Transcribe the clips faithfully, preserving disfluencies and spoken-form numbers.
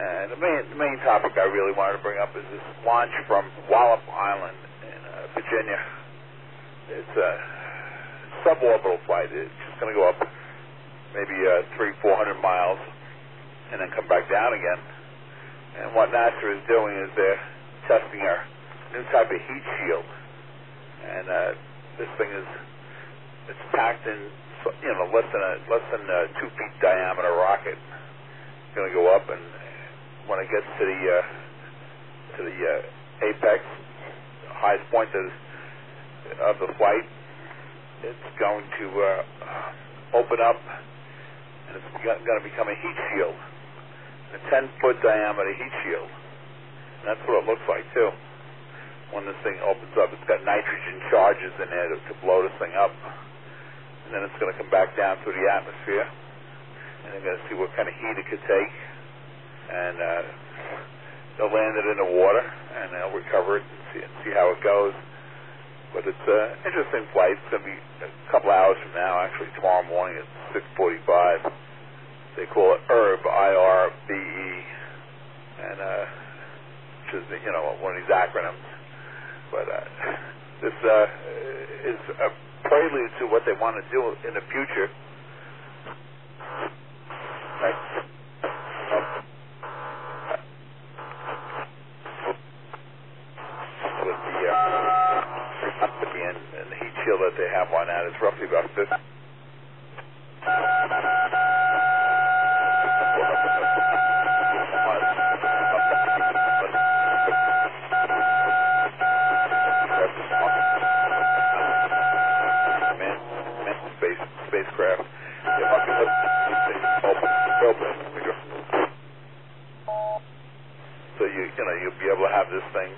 And the main, the main topic I really wanted to bring up is this launch from Wallop Island in uh, Virginia. It's a suborbital flight. It's just going to go up maybe uh, three, four hundred miles, and then come back down again. And what NASA is doing is they're testing a new type of heat shield. And uh, this thing is it's packed in, you know, less than a less than a two feet diameter rocket. It's going to go up, and when it gets to the uh, to the uh, apex, the highest point of, of the flight, it's going to uh, open up, and it's going to become a heat shield, a ten foot diameter heat shield. And that's what it looks like too. When this thing opens up, it's got nitrogen charges in there to, to blow this thing up, and then it's going to come back down through the atmosphere, and they're going to see what kind of heat it could take, and uh, they'll land it in the water, and they'll recover it and see, and see how it goes. But it's an interesting flight. It's going to be a couple hours from now, actually tomorrow morning at six forty-five. They call it I R B, I R B E, and uh, which is, you know, one of these acronyms. But uh, this uh, is a prelude to what they want to do in the future. Right? With the, uh, and, and the heat shield that they have on that is roughly about fifty. Spacecraft. So you you know you'll be able to have this thing.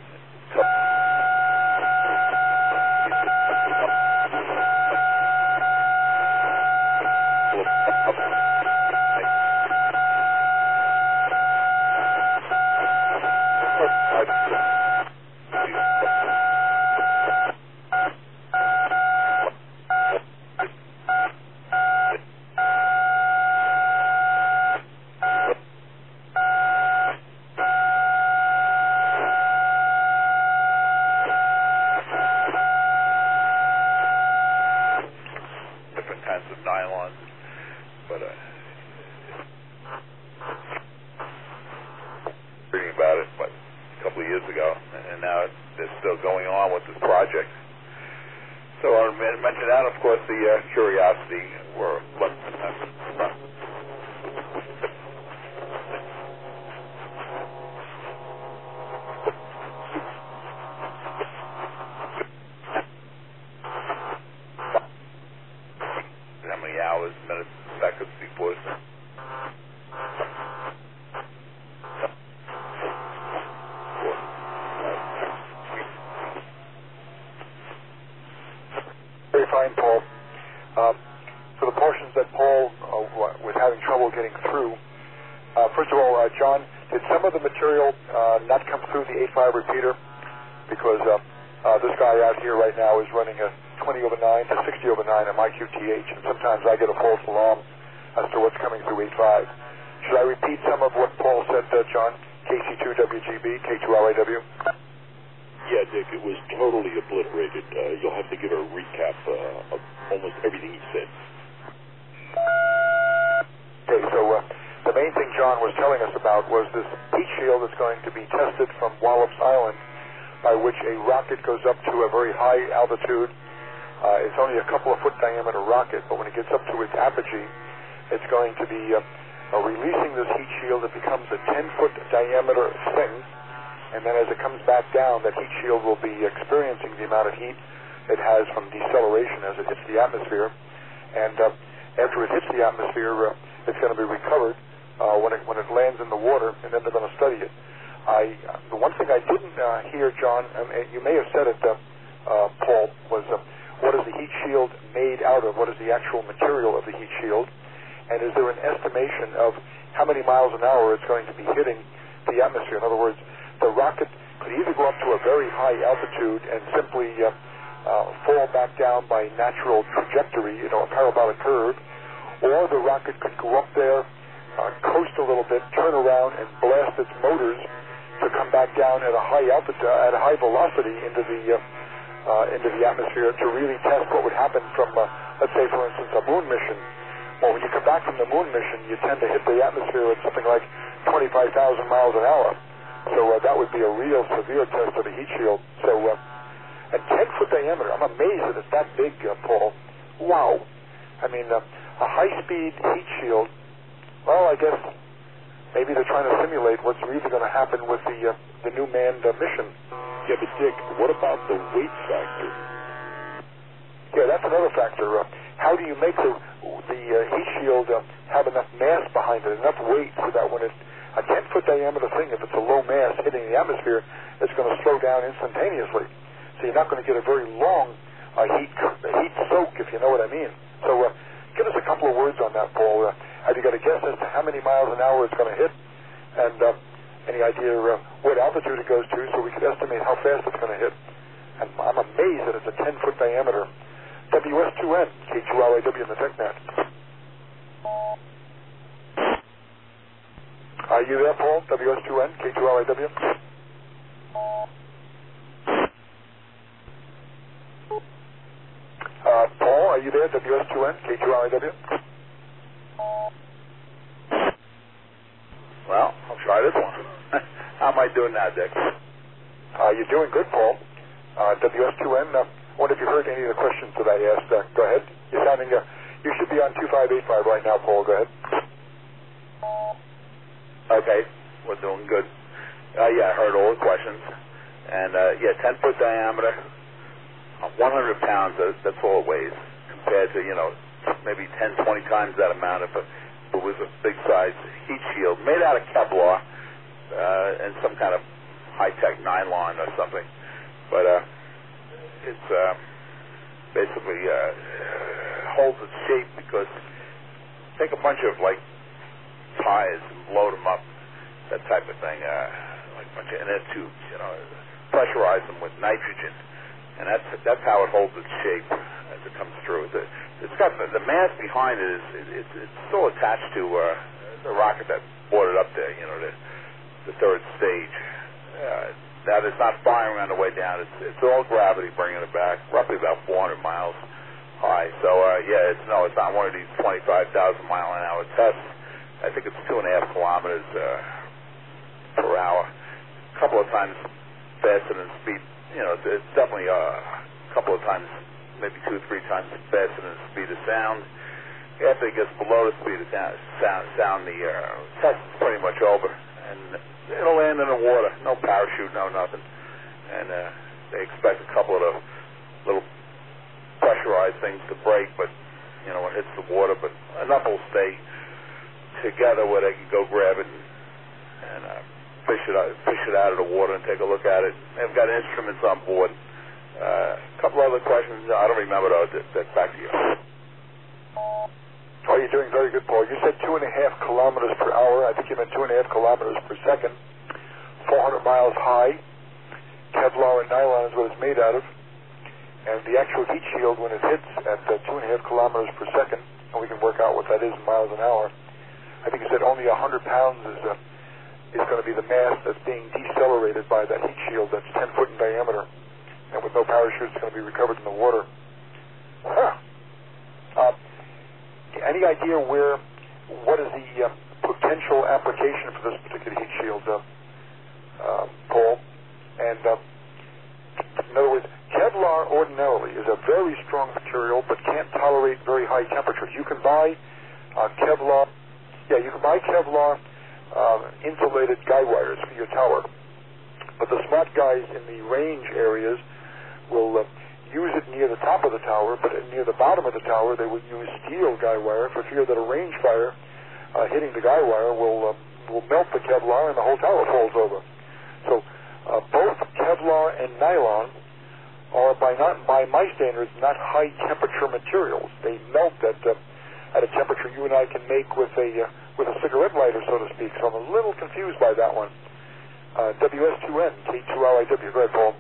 uh, coast a little bit, turn around, and blast its motors to come back down at a high altitude, at a high velocity into the uh, uh, into the atmosphere to really test what would happen from, uh, let's say, for instance, a moon mission. Well, when you come back from the moon mission, you tend to hit the atmosphere at something like twenty-five thousand miles an hour. So uh, that would be a real severe test of the heat shield. So uh, at ten foot diameter, I'm amazed that it's that big, uh, Paul. Wow. I mean, uh, a high-speed heat shield, well, I guess maybe they're trying to simulate what's really going to happen with the uh, the new manned uh, mission. Yeah, but Dick, what about the weight factor? Yeah, that's another factor. Uh, how do you make the the uh, heat shield uh, have enough mass behind it, enough weight, so that when it's a ten foot diameter thing, if it's a low mass hitting the atmosphere, it's going to slow down instantaneously. So you're not going to get a very long uh, heat heat soak, if you know what I mean. So uh, give us a couple of words on that, Paul. Uh, have you got a guess as to how many miles an hour it's going to hit? And uh, any idea uh, what altitude it goes to, so we could estimate how fast it's going to hit? And I'm amazed that it's a ten foot diameter. W S two N, K two R I W in the TechNet. Are you there, Paul? W S two N, K two R I W? Uh, Paul, are you there? W S two N, K two R I W? Well, I'll try this one. How am I doing now, Dick? Uh, you're doing good, Paul. Uh, W S two N, uh, I wonder if you heard any of the questions that I asked. Uh, go ahead. You're sounding, uh, you should be on two five eight five right now, Paul. Go ahead. Okay, we're doing good. Uh, yeah, I heard all the questions. And, uh, yeah, ten foot diameter, one hundred pounds, uh, that's all it weighs, compared to, you know, maybe ten, twenty times that amount if, a, if it was a big size heat shield made out of Kevlar uh, and some kind of high-tech nylon or something. But uh, it's uh, basically uh, holds its shape because take a bunch of, like, tires and blow them up, that type of thing, uh, like a bunch of inner tubes, you know, pressurize them with nitrogen, and that's that's how it holds its shape as it comes through. The, it's got the, the mass behind it is it, it's, it's still attached to uh, the rocket that brought it up there, you know, the, the third stage. Uh, that is not firing on the way down. It's it's all gravity bringing it back, roughly about four hundred miles high. So uh, yeah, it's no, it's not one of these twenty-five thousand mile an hour tests. I think it's two and a half kilometers uh, per hour. A couple of times faster than speed. You know, it's, it's definitely uh, a couple of times, maybe two or three times faster than the speed of sound. After it gets below the speed of sound, sound, sound the uh, test is pretty much over. And it'll land in the water. No parachute, no nothing. And uh, they expect a couple of the little pressurized things to break, but, you know, when it hits the water, but enough will stay together where they can go grab it and, and uh, fish it out, fish it out of the water and take a look at it. They've got instruments on board. Uh, a couple other questions. I don't remember those. That's back to you. Oh, you're doing very good, Paul. You said two and a half kilometers per hour. I think you meant two and a half kilometers per second. four hundred miles high. Kevlar and nylon is what it's made out of. And the actual heat shield, when it hits at uh, two and a half kilometers per second, and we can work out what that is in miles an hour, I think you said only one hundred pounds is uh, is going to be the mass that's being decelerated by that heat shield that's ten foot in diameter. And with no parachute, it's going to be recovered in the water. Huh. Uh, any idea where, what is the uh, potential application for this particular heat shield, uh, uh, Paul? And uh, in other words, Kevlar ordinarily is a very strong material but can't tolerate very high temperatures. You can buy uh, Kevlar, yeah, you can buy Kevlar uh, insulated guy wires for your tower. But the smart guys in the range areas will uh, use it near the top of the tower, but near the bottom of the tower they will use steel guy wire for fear that a range fire uh, hitting the guy wire will uh, will melt the Kevlar and the whole tower falls over. So uh, both Kevlar and nylon are, by not by my standards, not high temperature materials. They melt at uh, at a temperature you and I can make with a uh, with a cigarette lighter, so to speak. So I'm a little confused by that one. Uh, W S two N, K two R I W. Go ahead, Paul.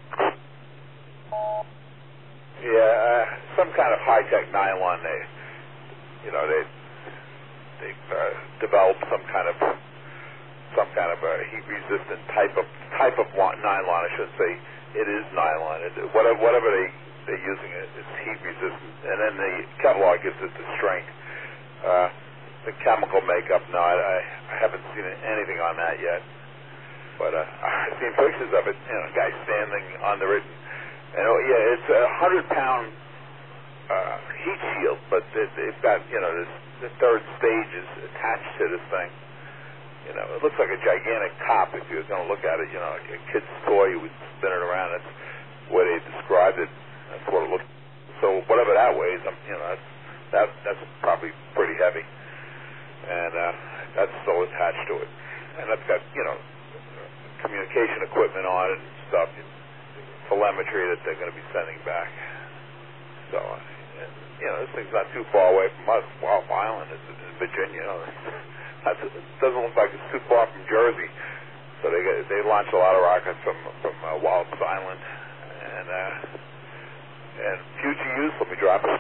Yeah, uh, some kind of high-tech nylon. They, you know, they they've uh, developed some kind of some kind of a heat-resistant type of type of nylon. I should say it is nylon. It, whatever whatever they they're using it, it's heat-resistant, and then the Kevlar gives it the strength. Uh, the chemical makeup, no, I, I haven't seen anything on that yet. But uh, I've seen pictures of it. You know, a guy standing under it. And, and oh, yeah, it's a hundred-pound uh, heat shield, but they, they've got, you know, this the third stage is attached to this thing. You know, it looks like a gigantic top if you're going to look at it. You know, like a kid's toy, you would spin it around. That's the way they described it. That's what it looks. So whatever that weighs, I'm, you know, that's that that's probably pretty heavy, and uh, that's still attached to it, and that's got, you know, communication equipment on it and stuff, telemetry that they're going to be sending back. So, and, you know, this thing's not too far away from us. Wallops Island is in Virginia. You know, that's, it doesn't look like it's too far from Jersey. So they get, they launch a lot of rockets from from uh, Wallops Island, and uh, and future use. Let me drop it.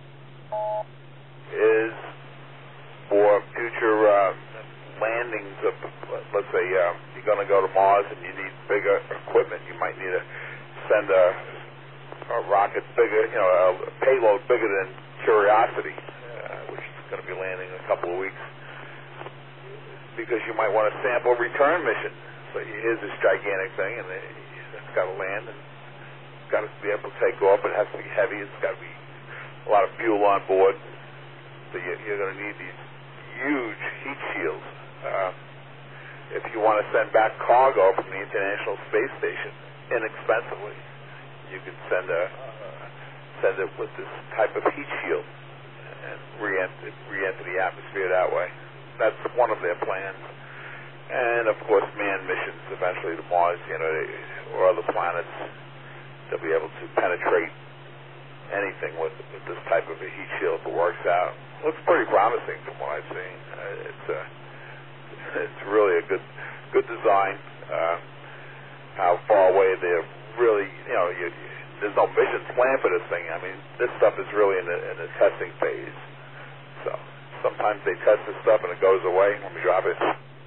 Is for future uh, landings of, let's say, uh, you're going to go to Mars and you need bigger equipment. You might need to send a, a rocket bigger, you know, a payload bigger than Curiosity, uh, which is going to be landing in a couple of weeks, because you might want a sample return mission. So here's this gigantic thing, and it's got to land, and it's got to be able to take off. It has to be heavy. It's got to be a lot of fuel on board. So you're going to need these huge heat shields. Uh, if you want to send back cargo from the International Space Station inexpensively, you can send a uh, send it with this type of heat shield and re-enter, re-enter the atmosphere that way. That's one of their plans. And of course, manned missions eventually to Mars, you know, or other planets. They'll be able to penetrate anything with, with this type of a heat shield if it works out. Looks pretty promising from what I've seen. Uh, it's uh, it's really a good good design. Uh, how far away they're really, you know, you, you, there's no mission plan for this thing. I mean, this stuff is really in the, in the testing phase. So sometimes they test this stuff and it goes away when we drop it.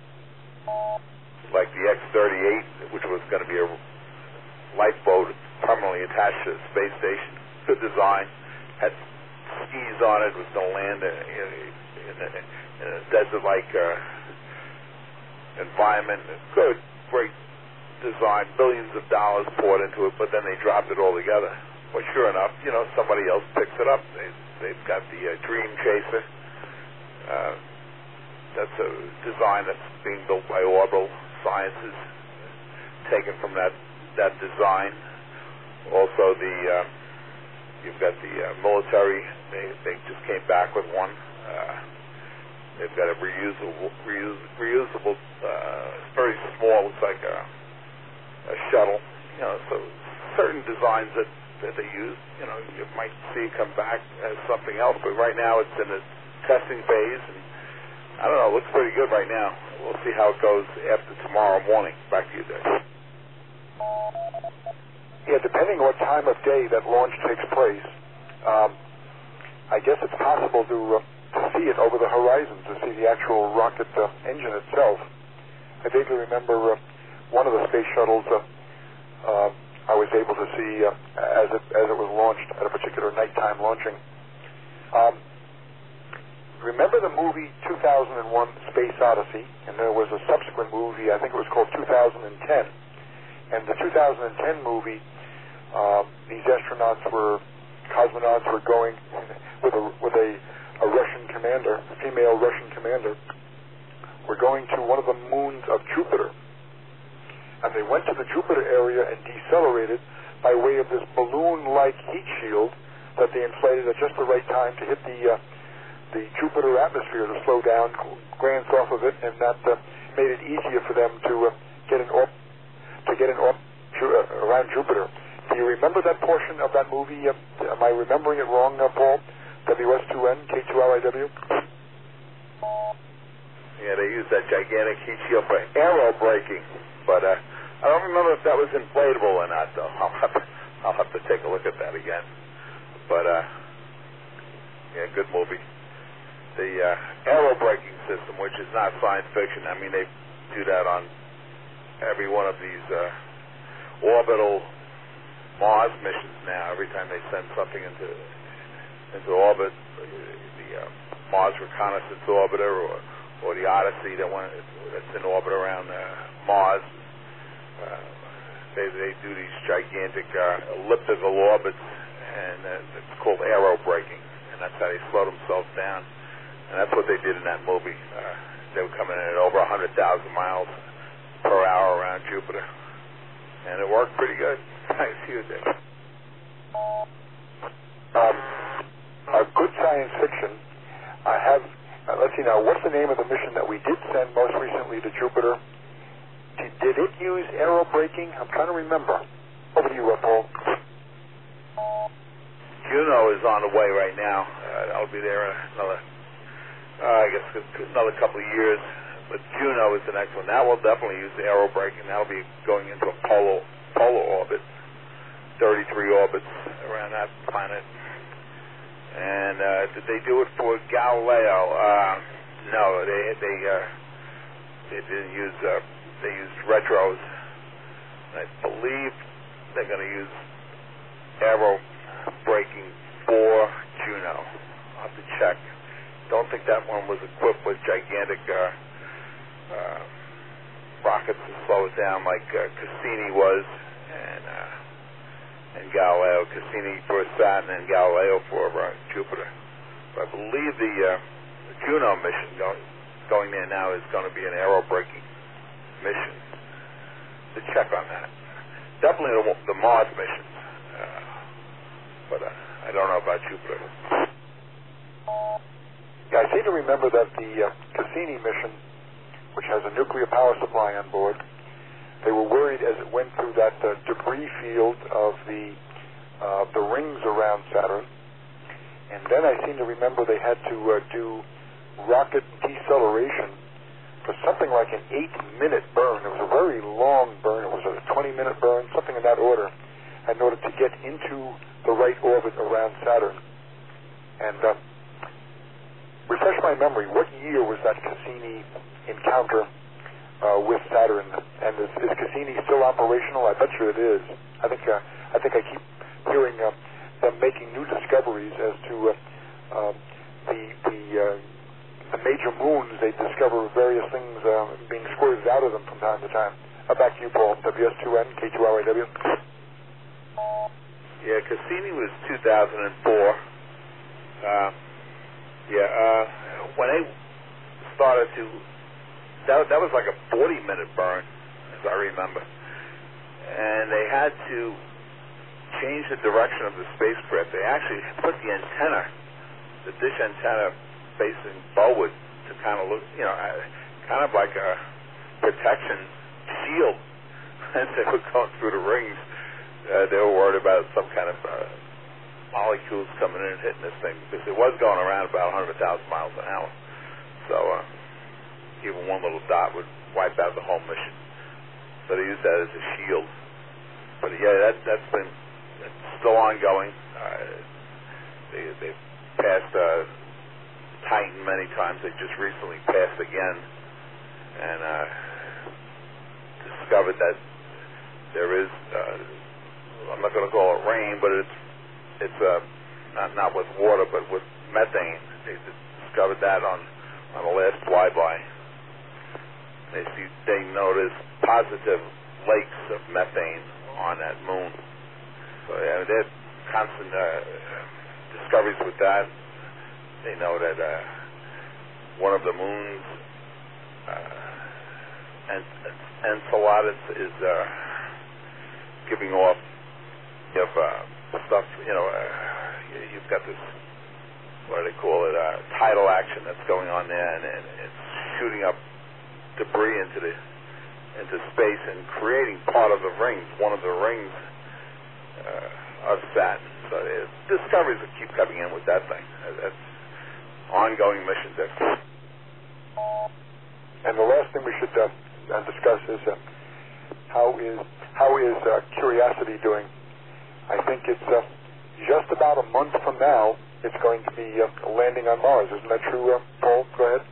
Like the X thirty-eight, which was going to be a lifeboat permanently attached to the space station. Good design. Had skis on it. Was going to land in, in, a, in a desert-like uh, environment. Good, great design. Billions of dollars poured into it, but then they dropped it all together. Well, sure enough, you know, somebody else picks it up. They, they've got the uh, Dream Chaser. Uh, that's a design that's being built by Orbital Sciences, taken from that that design. Also, the uh, you've got the uh, military. They they just came back with one. Uh, they've got a reusable, reuse, reusable. Uh, it's very small. It's like a, a shuttle. You know, so certain designs that, that they use. You know, you might see it come back as something else. But right now, it's in a testing phase, and I don't know. It looks pretty good right now. We'll see how it goes after tomorrow morning. Back to you, Dave. Yeah, depending on what time of day that launch takes place, um, I guess it's possible to, uh, to see it over the horizon, to see the actual rocket uh, engine itself. I vaguely remember uh, one of the space shuttles uh, uh, I was able to see uh, as it as it was launched at a particular nighttime launching. Um, remember the movie two thousand one Space Odyssey? And there was a subsequent movie, I think it was called two thousand ten. And the two thousand ten movie, um, these astronauts were, cosmonauts were going with a with a, a Russian commander, a female Russian commander, were going to one of the moons of Jupiter. And they went to the Jupiter area and decelerated by way of this balloon-like heat shield that they inflated at just the right time to hit the uh, the Jupiter atmosphere to slow down, glance off of it, and that uh, made it easier for them to uh, get an orb to get an orb uh, around Jupiter. Do you remember that portion of that movie? Uh, am I remembering it wrong, uh, Paul? W S two N, K two L I W? Yeah, they used that gigantic heat shield for aero braking, but uh, I don't remember if that was inflatable or not, though. I'll have to, I'll have to take a look at that again. But, uh, yeah, good movie. the uh, aero braking system, which is not science fiction. I mean, they do that on every one of these uh, orbital Mars missions now. Every time they send something into into orbit, the uh, Mars Reconnaissance Orbiter or, or the Odyssey that one that's in orbit around uh, Mars, uh, they they do these gigantic uh, elliptical orbits, and uh, it's called aero braking, and that's how they slow themselves down. And that's what they did in that movie. Uh, they were coming in at over one hundred thousand miles per hour around Jupiter, and it worked pretty good. Thanks to you, Dave. Um, a good science fiction. I have, uh, let's see now, what's the name of the mission that we did send most recently to Jupiter? Did, did it use aero braking? I'm trying to remember. Over to you, uh, Paul. Juno is on the way right now. Uh, I'll be there in another, uh, I guess, another couple of years. But Juno is the next one. That will definitely use the aero braking. That'll be going into a polar, polar orbit, thirty-three orbits around that planet. And uh, did they do it for Galileo? Uh, no, they they uh, they didn't use. Uh, they used retros. I believe they're going to use aero braking for Juno. I'll have to check. Don't think that one was equipped with gigantic uh, uh, rockets to slow it down like uh, Cassini was, and uh, and Galileo. Cassini for Saturn and Galileo for uh, Jupiter. But I believe the, uh, the Juno mission going going there now is going to be an aero braking mission. To check on that. Definitely the, the Mars missions, uh, but uh, I don't know about Jupiter. Yeah, I seem to remember that the uh, Cassini mission, which has a nuclear power supply on board, they were worried as it went through that uh, debris field of the uh, the rings around Saturn. And then I seem to remember they had to uh, do rocket deceleration for something like an eight-minute burn. It was a very long burn. It was a twenty-minute burn, something in that order, in order to get into the right orbit around Saturn. And uh, refresh my memory, what year was that Cassini encounter uh, with Saturn? And is, is Cassini still operational? I bet you it is. I think uh, I think I keep hearing uh, them making new discoveries as to uh, uh, the the, uh, the major moons. They discover various things uh, being squirted out of them from time to time. Uh, back to you, Paul. W S two N, K two R A W. Yeah, Cassini was two thousand four. Uh, yeah, uh, when they started to, that, that was like a forty-minute burn, as I remember. And they had to change the direction of the spacecraft. They actually put the antenna, the dish antenna, facing forward to kind of look, you know, kind of like a protection shield as they were going through the rings. Uh, they were worried about some kind of uh, molecules coming in and hitting this thing, because it was going around about one hundred thousand miles an hour. So uh, even one little dot would wipe out the whole mission. So they used that as a shield. But yeah, that, that's been it's still ongoing. Uh, they, they've passed uh, Titan many times. They just recently passed again and uh, discovered that there is, uh, I'm not going to call it rain, but it's it's uh, not not with water, but with methane. They discovered that on, on the last flyby. They see they noticed positive lakes of methane on that moon. So yeah, they have constant uh, discoveries with that. They know that uh, one of the moons, uh, and Enceladus, is uh, giving off of uh, stuff. You know, uh, you've got this, what do they call it, uh, tidal action that's going on there, and, and it's shooting up debris into the into space and creating part of the rings, one of the rings uh, of Saturn. So uh, discoveries will keep coming in with that thing. Uh, that's ongoing missions. And the last thing we should uh, uh, discuss is uh, how is how is uh, Curiosity doing? I think it's uh, just about a month from now it's going to be uh, landing on Mars. Isn't that true, uh, Paul? Go ahead.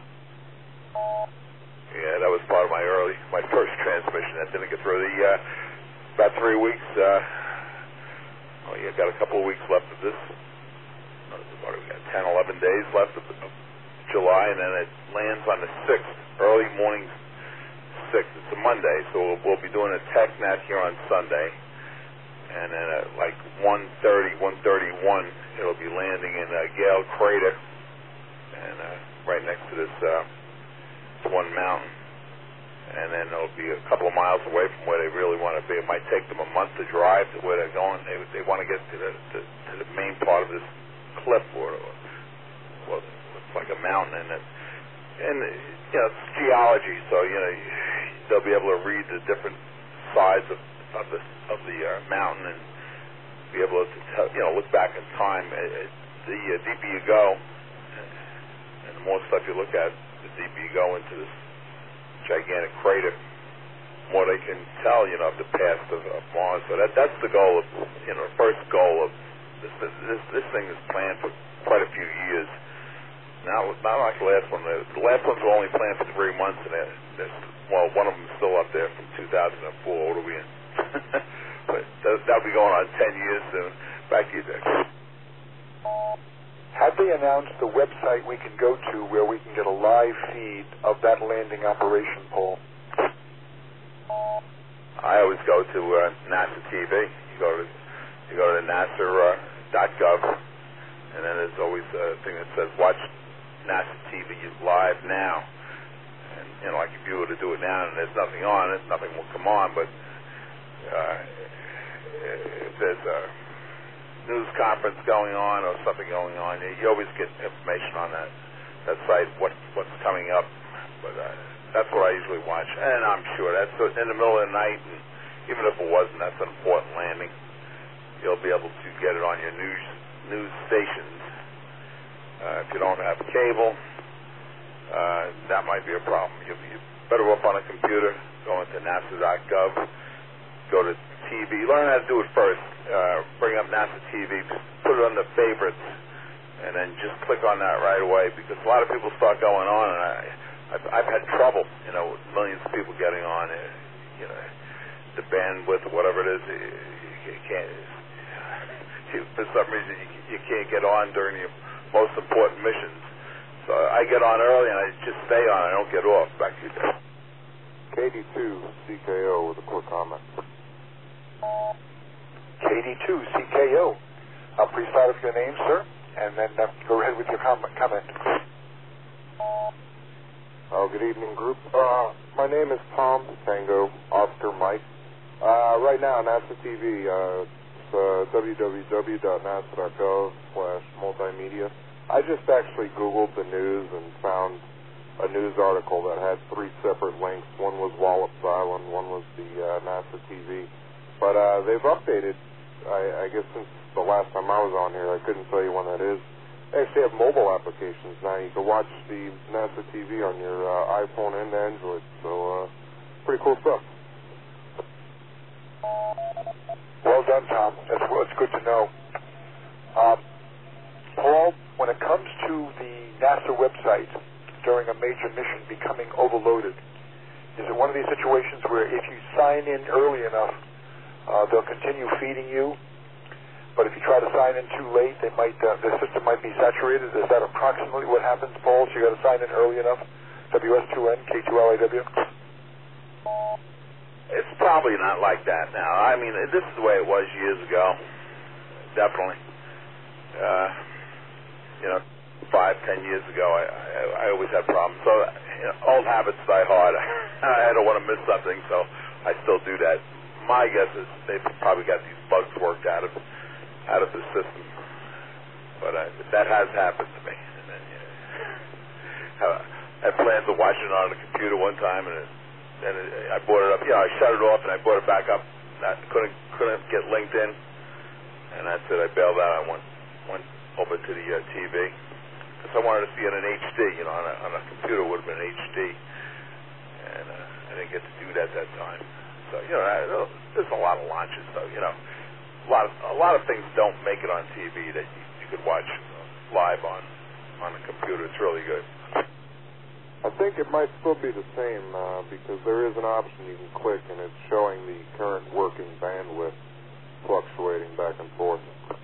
Yeah, that was part of my early, my first transmission. That didn't get through. The uh, about three weeks. Uh, oh, yeah, got a couple of weeks left of this. What do we got? ten, eleven days left of, of July, and then it lands on the sixth, early morning sixth. It's a Monday, so we'll, we'll be doing a TechNet here on Sunday. And then at like one thirty, one thirty-one, it'll be landing in uh, Gale Crater, and uh, right next to this uh, one mountain. And then it'll be a couple of miles away from where they really want to be. It might take them a month to drive to where they're going. They they want to get to the to, to the main part of this cliff, or well, it's like a mountain, and it, and you know it's geology, so you know they'll be able to read the different sides of of the of the uh, mountain and be able to tell, you know look back in time. It, it, the uh, deeper you go, and the more stuff you look at, the deeper you go into this gigantic crater, more they can tell, you know, of the past of, of Mars. So that that's the goal of, you know, the first goal of this. This this thing is planned for quite a few years. Now, not like the last one. The last ones were only planned for three months, and there's, well, one of them is still up there from two thousand four. What are we in? But that'll be going on ten years soon. Back to you, Dick. Have they announced the website we can go to where we can get a live feed of that landing operation, Paul? I always go to uh, NASA T V. You go to you go to NASA dot gov, and then there's always a thing that says "Watch NASA T V live now." And you know, like if you were to do it now and there's nothing on it, nothing will come on. But uh, if there's a news conference going on or something going on, you always get information on that that site, what what's coming up. But uh, that's what I usually watch, and I'm sure that's in the middle of the night, and even if it wasn't, that's an important landing. You'll be able to get it on your news news stations. Uh, if you don't have cable, uh, that might be a problem. You're, you're better off on a computer. Go into NASA dot gov, go to T V. Learn how to do it first. Uh, bring up NASA T V, put it on the favorites, and then just click on that right away, because a lot of people start going on, and I, I've, I've had trouble, you know, with millions of people getting on, uh, you know, the bandwidth or whatever it is, you, you can't, you, for some reason you, you can't get on during your most important missions. So I get on early and I just stay on, I don't get off. Back to you, Dave. K D two C K O with a quick comment. K D two C K O. Uh, please start with your name, sir, and then uh, go ahead with your com- comment. Oh, good evening, group. Uh, my name is Tom Tango Oscar Mike. Uh, right now, NASA T V, uh, it's uh, w w w dot nasa dot gov slash multimedia. I just actually Googled the news and found a news article that had three separate links. One was Wallops Island, one was the uh, NASA T V. But uh, they've updated, I, I guess since the last time I was on here, I couldn't tell you when that is. They actually have mobile applications now. You can watch the NASA T V on your uh, iPhone and Android. So, uh, pretty cool stuff. Well done, Tom. That's, that's good to know. Um, Paul, when it comes to the NASA website during a major mission becoming overloaded, is it one of these situations where if you sign in early enough, uh, they'll continue feeding you? But if you try to sign in too late, they might uh, the system might be saturated. Is that approximately what happens, Paul? So you got to sign in early enough? W S two N, K two L A W? It's probably not like that now. I mean, this is the way it was years ago. Definitely. Uh, you know, five, ten years ago, I, I, I always had problems. So, you know, old habits die hard. I don't want to miss something, so I still do that. My guess is they've probably got these bugs worked out of out of the system, but uh, that has happened to me. And then, you know, I planned to watch it on the computer one time, and, it, and it, I brought it up. Yeah, I shut it off, and I brought it back up. I couldn't couldn't get linked in, and that's it. I bailed out. I went went over to the uh, T V because I wanted to see it in H D. You know, on a, on a computer it would have been H D, and uh, I didn't get to do that that time. So, you know, I, there's a lot of launches, though, you know. A lot of, a lot of things don't make it on T V that you, you could watch live on, on a computer. It's really good. I think it might still be the same uh, because there is an option you can click and it's showing the current working bandwidth fluctuating back and forth.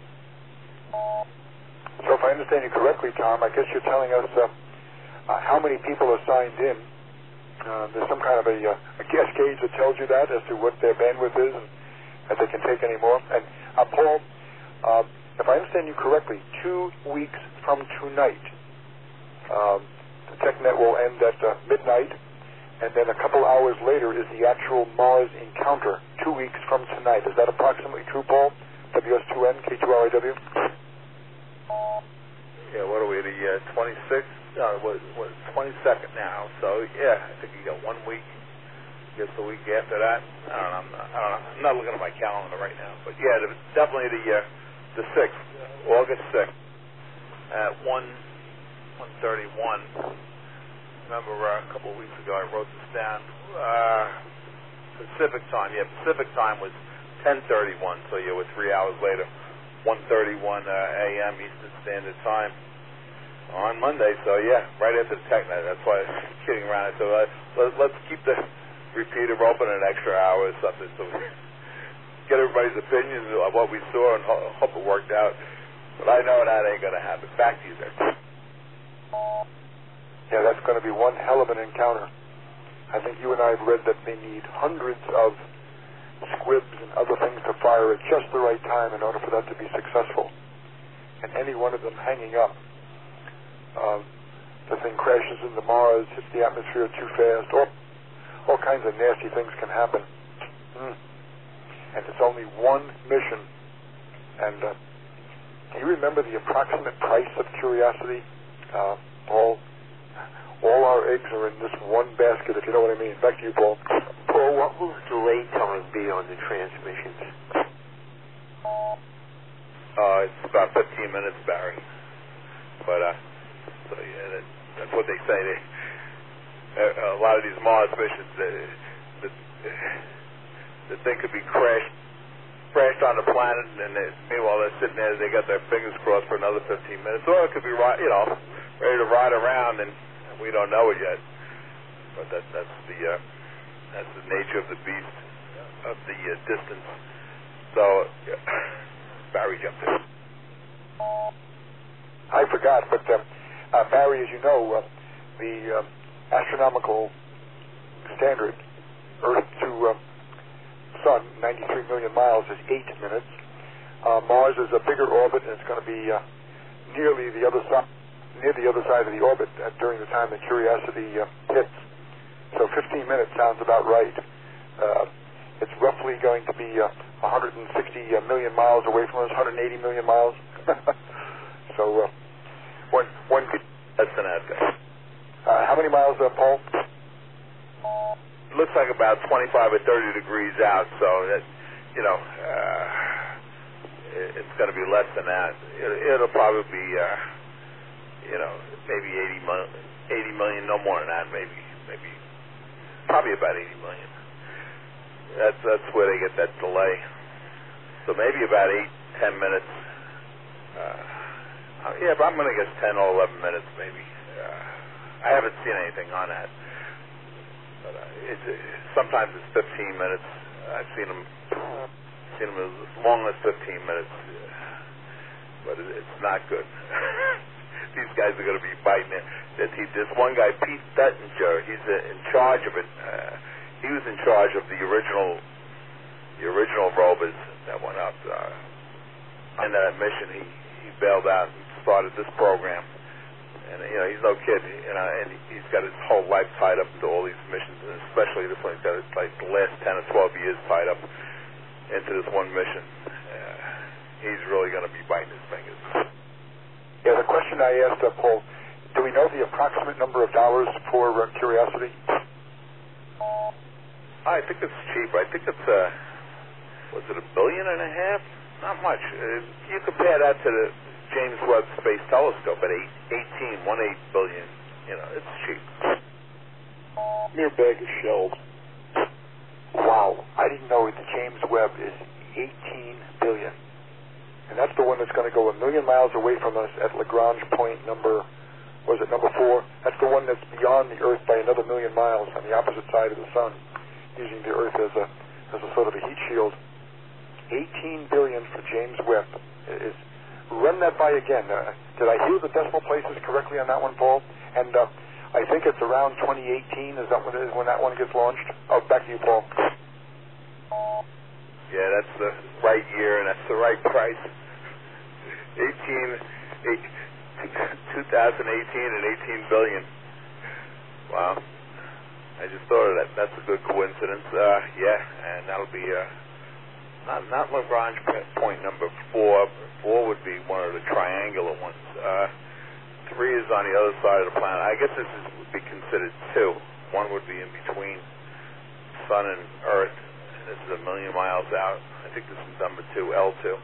So if I understand you correctly, Tom, I guess you're telling us uh, uh, how many people are signed in. Uh, there's some kind of a, uh, a guest gauge that tells you that as to what their bandwidth is and if they can take any more. And uh, Paul, uh, if I understand you correctly, two weeks from tonight, um, the TechNet will end at uh, midnight, and then a couple hours later is the actual Mars encounter, two weeks from tonight. Is that approximately true, Paul? W S two N, K two R I W? Yeah, what are we, the uh, twenty-sixth? Uh, what, what, twenty-second now, so yeah, I think you got one week. I guess the week after that. I don't know. I'm not, I don't know. I'm not looking at my calendar right now, but yeah, the, definitely the uh, the sixth, August sixth, at one one thirty-one. Remember uh, a couple of weeks ago I wrote this down. Uh, Pacific time, yeah, Pacific time was ten thirty-one, so yeah, we're three hours later, one thirty-one uh, a m Eastern Standard Time on Monday. So yeah, right after the TechNet. That's why I was kidding around. So uh, let, let's keep the repeater open an extra hour or something, so we get everybody's opinions of what we saw and ho- hope it worked out. But I know that ain't going to happen. Back to you there. Yeah, that's going to be one hell of an encounter. I think you and I have read that they need hundreds of squibs and other things to fire at just the right time in order for that to be successful. And any one of them hanging up, um, the thing crashes into Mars, hits the atmosphere too fast, or all kinds of nasty things can happen. Mm. And it's only one mission. And uh, do you remember the approximate price of Curiosity? Uh, all, all our eggs are in this one basket, if you know what I mean. Back to you, Paul. Paul, what will the delay time be on the transmissions? Uh, it's about fifteen minutes, Barry. But, uh, so yeah, that, that's what they say. They, Uh, a lot of these Mars missions, uh, the, the thing could be crashed, crashed on the planet, and they, meanwhile they're sitting there, they got their fingers crossed for another fifteen minutes, or it could be, you know, ready to ride around, and we don't know it yet. But that, that's the uh, that's the nature of the beast, of the uh, distance. So yeah. Barry jumped in. I forgot, but uh, uh, Barry, as you know, uh, the uh, astronomical standard, Earth to uh, Sun, ninety-three million miles, is eight minutes. Uh, Mars is a bigger orbit, and it's going to be uh, nearly the other side, near the other side of the orbit uh, during the time that Curiosity uh, hits. So fifteen minutes sounds about right. Uh, it's roughly going to be uh, one hundred sixty million miles away from us, one hundred eighty million miles. so uh, one one could. That's an asset. Uh, how many miles, uh, Paul? It looks like about twenty-five or thirty degrees out, so that, you know, uh, it, it's going to be less than that. It, it'll probably be, uh, you know, maybe eighty, eighty million, no more than that, maybe, maybe, probably about eighty million. That's that's where they get that delay. So maybe about eight, ten minutes. Uh, yeah, but I'm going to guess ten or eleven minutes, maybe. Uh, I haven't seen anything on that. But uh, it's, uh, sometimes it's fifteen minutes. I've seen them, seen them as long as fifteen minutes. But it, it's not good. These guys are going to be biting it. There's, he, there's one guy, Pete Bettinger. He's uh, in charge of it. Uh, he was in charge of the original, the original rovers that went up. Uh, and that mission, he, he bailed out and started this program. And, you know, he's no kid, you know, and he's got his whole life tied up into all these missions, and especially this one. He's got, like, the last ten or twelve years tied up into this one mission. Uh, he's really going to be biting his fingers. Yeah, the question I asked, uh, Paul, do we know the approximate number of dollars for uh, Curiosity? I think it's cheap. I think it's, uh, was it a billion and a half? Not much. Uh, you compare that to the James Webb Space Telescope at eight, eighteen, one eight billion. You know, it's cheap. Mere bag of shells. Wow, I didn't know the James Webb is eighteen billion. And and that's the one that's going to go a million miles away from us at Lagrange point number, was it number four? That's the one that's beyond the Earth by another million miles on the opposite side of the sun, using the Earth as a as a sort of a heat shield. eighteen billion for James Webb. Is, run that by again. Uh, did I hear the decimal places correctly on that one, Paul? And uh, I think it's around twenty eighteen. Is that what it is when that one gets launched? Oh, back to you, Paul. Yeah, that's the right year and that's the right price. eighteen, eight, twenty eighteen and eighteen billion. Wow. I just thought of that. That's a good coincidence. Uh, yeah, and that'll be uh, not not Lagrange point number four. Four would be one of the triangular ones. Uh, three is on the other side of the planet. I guess this is, would be considered two. One would be in between Sun and Earth. This is a million miles out. I think this is number two, L two.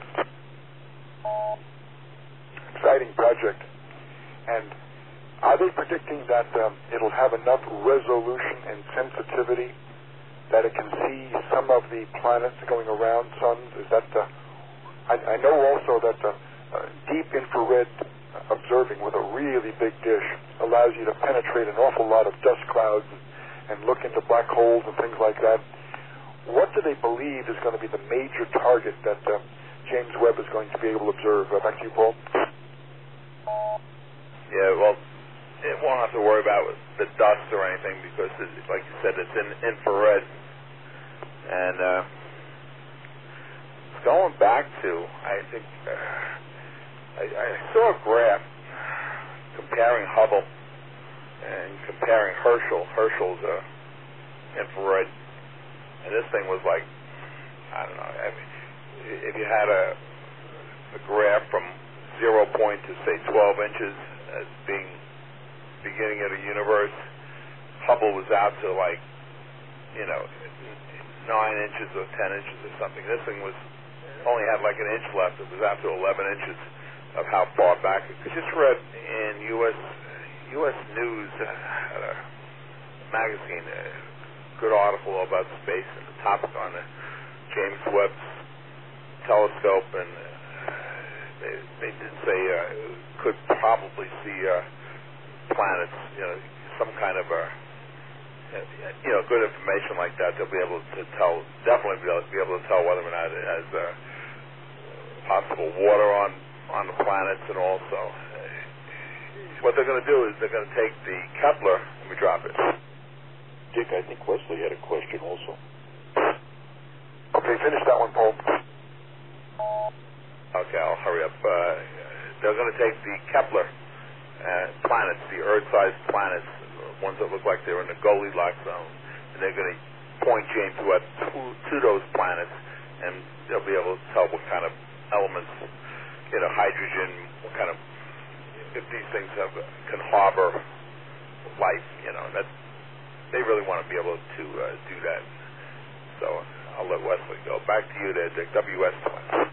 Exciting project. And are they predicting that um, it'll have enough resolution and sensitivity that it can see some of the planets going around suns? Is that? Uh, I, I know also that uh, uh, deep infrared observing with a really big dish allows you to penetrate an awful lot of dust clouds and look into black holes and things like that. What do they believe is going to be the major target that uh, James Webb is going to be able to observe? Uh, back to you, Paul. Yeah, well, it won't have to worry about the dust or anything because, it, like you said, it's in infrared. And uh, going back to, I think, uh, I, I saw a graph comparing Hubble and comparing Herschel. Herschel's uh, infrared. And this thing was like, I don't know, I mean, if you had a, a graph from zero point to, say, twelve inches as being beginning of the universe, Hubble was out to, like, you know, nine inches or ten inches or something. This thing was only had like an inch left. It was out to eleven inches of how far back. I just read in U S U S News, uh, a magazine, uh, good article about space and the topic on the James Webb telescope, and uh, they, they did say uh, could probably see uh, planets, you know, some kind of a, you know, good information like that. They'll be able to tell, definitely be able, be able to tell whether or not it has uh, possible water on, on the planets, and also uh, what they're going to do is they're going to take the Kepler, let me drop it. Dick, I think Wesley had a question also. Okay, finish that one, Paul. Okay, I'll hurry up. Uh, they're going to take the Kepler uh, planets, the Earth-sized planets, ones that look like they're in the Goldilocks zone, and they're going to point James Webb to, to those planets, and they'll be able to tell what kind of elements, you know, hydrogen, what kind of, if these things have, can harbor life, you know, that's, they really want to be able to uh, do that. So I'll let Wesley go. Back to you there, Dick. W S twenty.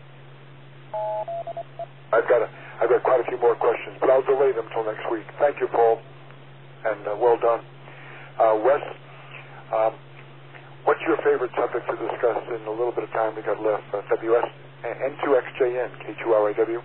I've got a, I've got quite a few more questions, but I'll delay them till next week. Thank you, Paul, and uh, well done. Uh, Wes, um, what's your favorite subject to discuss in the little bit of time we got left? Uh, W S N two X J N, K two R A W.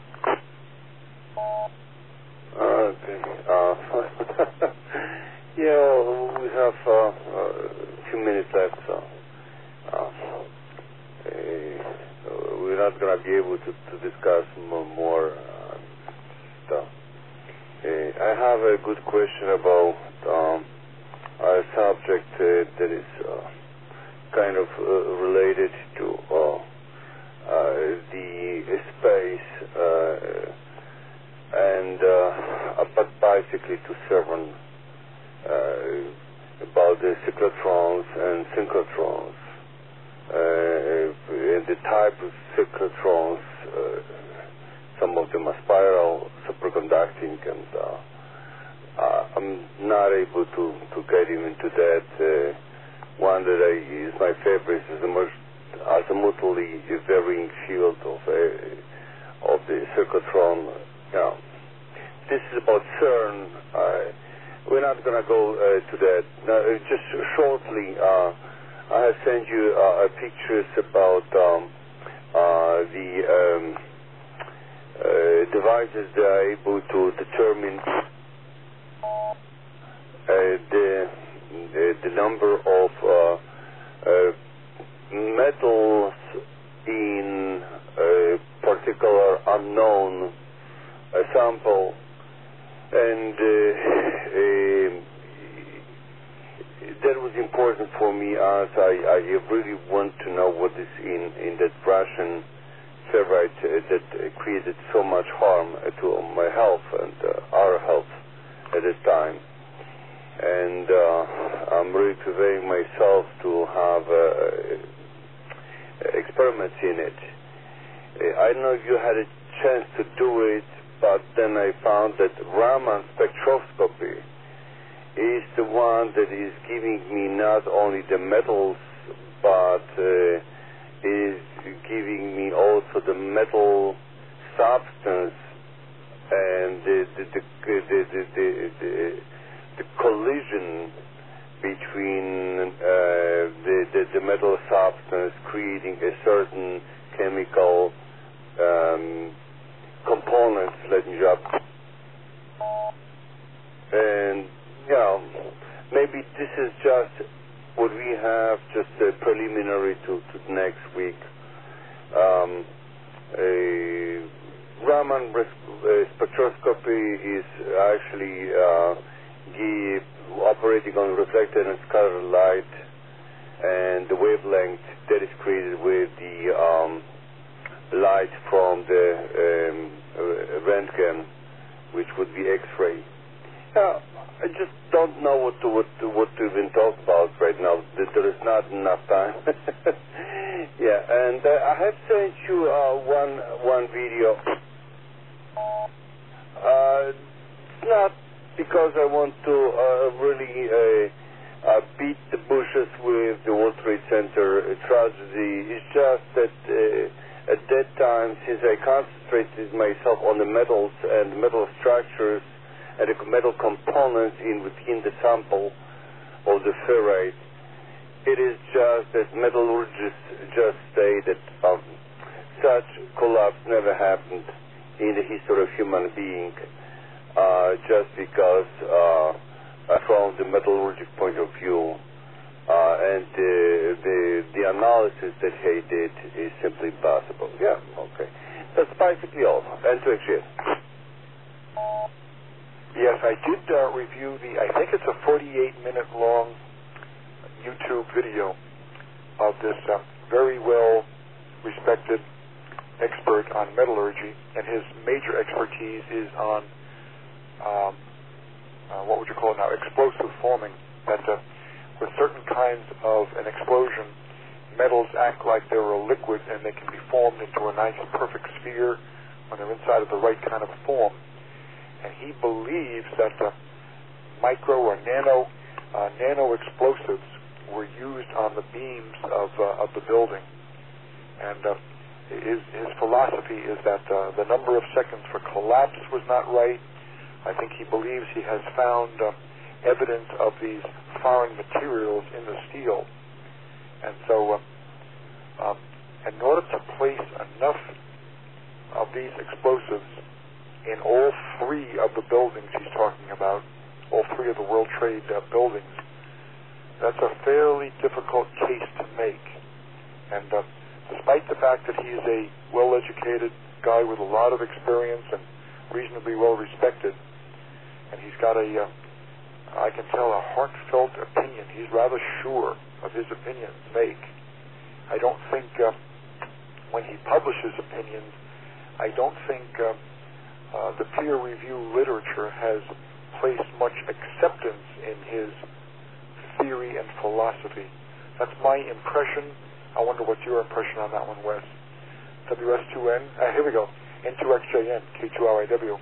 Okay. Uh, yeah, we have uh, a few minutes left, so uh, uh, we're not going to be able to, to discuss more, more uh, stuff. Uh, I have a good question about um, a subject uh, that is uh, kind of uh, related to uh, uh, the space uh, and uh, but basically to certain uh, about the cyclotrons and synchrotrons uh, and the type of cyclotrons. Uh, some of them are spiral, superconducting, and uh, uh, I'm not able to, to get into that. Uh, one that I, is my favorite is the most azimuthally varying field of uh, of the cyclotron. Yeah. This is about CERN. Uh, we're not going to go uh, to that. Now, uh, just shortly, uh, I have sent you uh, pictures about um, uh, the um, uh, devices that are able to determine uh, the, the the number of uh, uh, metals in a particular unknown uh, sample, and uh, uh, that was important for me as I, I really want to know what is in, in that Russian ferrite uh, that uh, created so much harm uh, to my health and uh, our health at the time. And uh, I'm really preparing myself to have uh, experiments in it. Uh, I don't know if you had a chance to do it, but then I found that Raman spectroscopy is the one that is giving me not only the metals, but uh, is giving me also the metal substance and the the the the, the, the, the, the collision between uh, the, the the metal substance creating a certain chemical um, components. Let me just and. Yeah, maybe this is just what we have, just a preliminary to, to next week. Um, a Raman uh, spectroscopy is actually uh, give, operating on reflected and scattered light, and the wavelength that is created with the um, light from the um, uh, Röntgen, which would be X-ray. Yeah. I just don't know what to what to, what to even talk about right now. There is not enough time. Yeah, and uh, I have sent you uh, one one video. Uh, it's not because I want to uh, really uh, uh, beat the bushes with the World Trade Center uh, tragedy. It's just that uh, at that time, since I concentrated myself on the metals and metal structures and the metal components in within the sample of the ferrite, it is just that metallurgists just say that um, such collapse never happened in the history of human being, uh, just because uh, from the metallurgic point of view, uh, and the, the the analysis that he did is simply impossible. Yeah, okay. That's basically all. And to exist. Yes, I did uh, review the, I think it's a forty-eight minute long YouTube video of this uh, very well respected expert on metallurgy, and his major expertise is on, um, uh, what would you call it now, explosive forming, that uh, with certain kinds of an explosion, metals act like they're a liquid and they can be formed into a nice perfect sphere when they're inside of the right kind of form. And he believes that uh, micro or nano uh, nano explosives were used on the beams of uh, of the building. And uh, his his philosophy is that uh, the number of seconds for collapse was not right. I think he believes he has found uh, evidence of these foreign materials in the steel. And so, uh, um, in order to place enough of these explosives in all three of the buildings he's talking about, all three of the World Trade uh, buildings, that's a fairly difficult case to make. And uh, despite the fact that he's a well-educated guy with a lot of experience and reasonably well-respected, and he's got a, uh, I can tell, a heartfelt opinion. He's rather sure of his opinions make. I don't think uh, when he publishes opinions, I don't think uh, Uh, the peer review literature has placed much acceptance in his theory and philosophy. That's my impression. I wonder what's your impression on that one, Wes. W S two N, uh, here we go, N two X J N, K two R I W.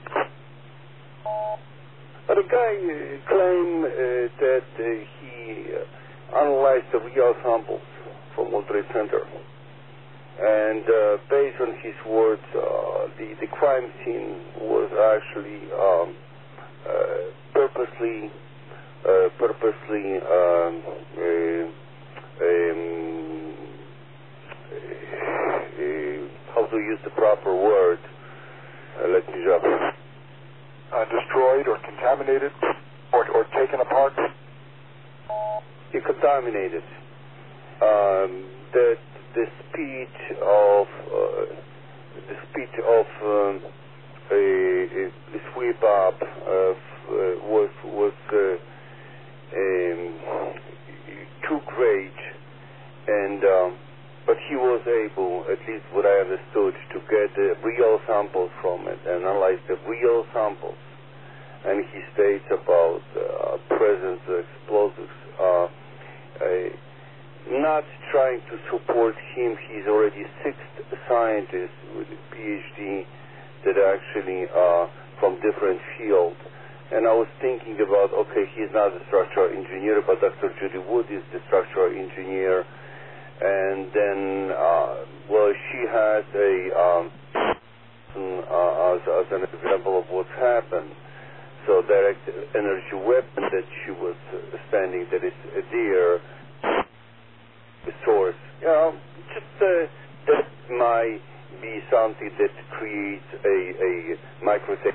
But the guy uh, claimed uh, that uh, he uh, analyzed the real samples from World Trade Center. And uh, based on his words, uh, the, the crime scene was actually um, uh, purposely, uh, purposely, um, uh, um, uh, how to use the proper word, Uh, let me drop it. Uh, destroyed or contaminated or, or taken apart? He contaminated. Um, the the speed of uh, the speed of um, a, a sweep up of, uh, was was uh, um, too great, and um, but he was able, at least what I understood, to get the real samples from it, analyze the real samples. And he states about uh, presence of explosives. Uh, uh, not trying to support him, he's already sixth scientist with a PhD that actually uh, from different fields. And I was thinking about, okay, he's not a structural engineer, but Doctor Judy Wood is the structural engineer. And then, uh, well, she has a, um, uh, as, as an example of what's happened. So direct energy weapon that she was uh, standing, that is uh, there, the source. You know, just uh, that might be something that creates a, a microtech.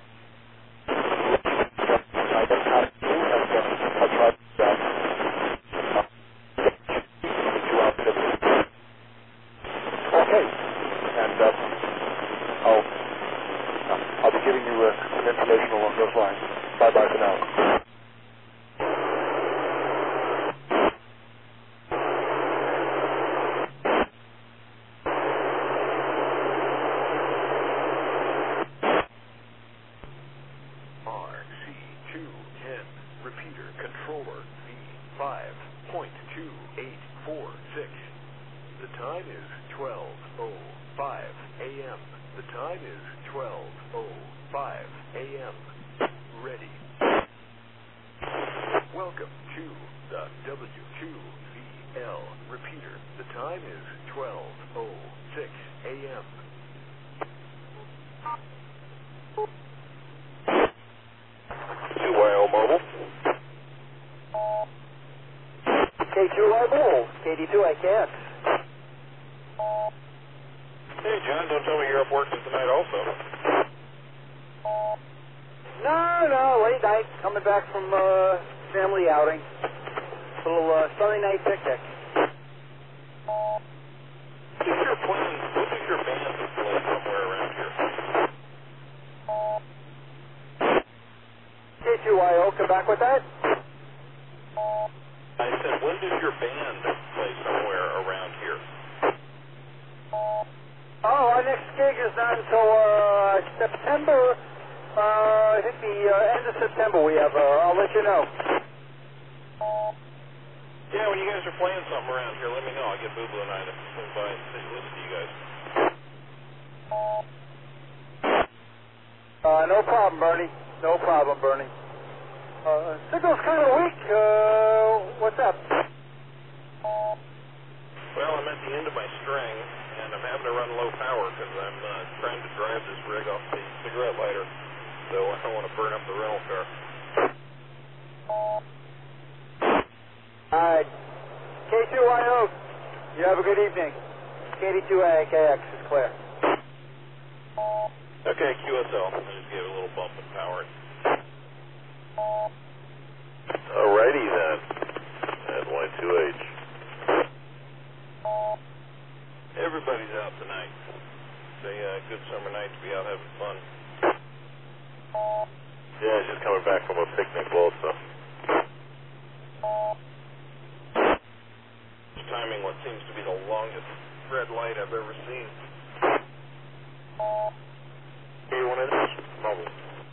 Okay, and uh, I'll uh, I'll be giving you uh, some information along those lines. Bye bye for now. R C two ten repeater controller V five point two eight four six. The time is twelve oh five a.m. The time is twelve oh five a.m. Ready. Welcome to the W two V L repeater. The time is twelve oh six a.m. two Y O Mobile. K two Y Mobile, K D two I K X. Hey, John, don't tell me you're up working tonight also. No, no, late night, coming back from uh, family outing. Little uh, Sunday night picnic. What is your plan? What is your band that plays somewhere around here? K two Y O, come back with that? I said, when does your band play somewhere around here? Oh, our next gig is not until uh, September. Uh, I think the uh, end of September we have. Uh, I'll let you know. Yeah, when you guys are playing something around here, let me know. I'll get Boo Boo and I to swing by and sit, listen to you guys. Uh, no problem, Bernie. No problem, Bernie. Uh, signal's kind of weak. Uh, what's up? Well, I'm at the end of my string, and I'm having to run low power because I'm uh, trying to drive this rig off the cigarette lighter, so I don't want to burn up the rental car. All right. K two Y O, you have a good evening. K D two A K X is clear. Okay, Q S L. I just gave it a little bump in power. Alrighty then. At Y two H. Everybody's out tonight. It's a uh, good summer night to be out having fun. Yeah, just coming back from a picnic also. It's timing what seems to be the longest red light I've ever seen. Hey, one of these mobile.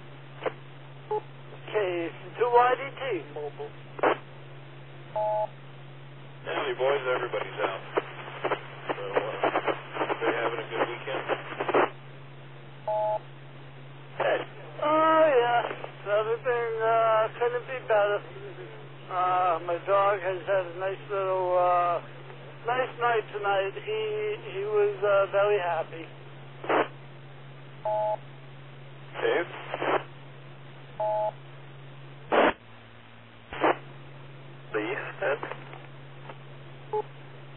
K two Y D T mobile. Howdy, boys. Everybody's out. So, uh, they having a good weekend? Oh, yeah. Everything uh, couldn't be better. Uh, my dog has had a nice little, uh, nice night tonight. He, he was uh, very happy. Dave? Leaf, Ed?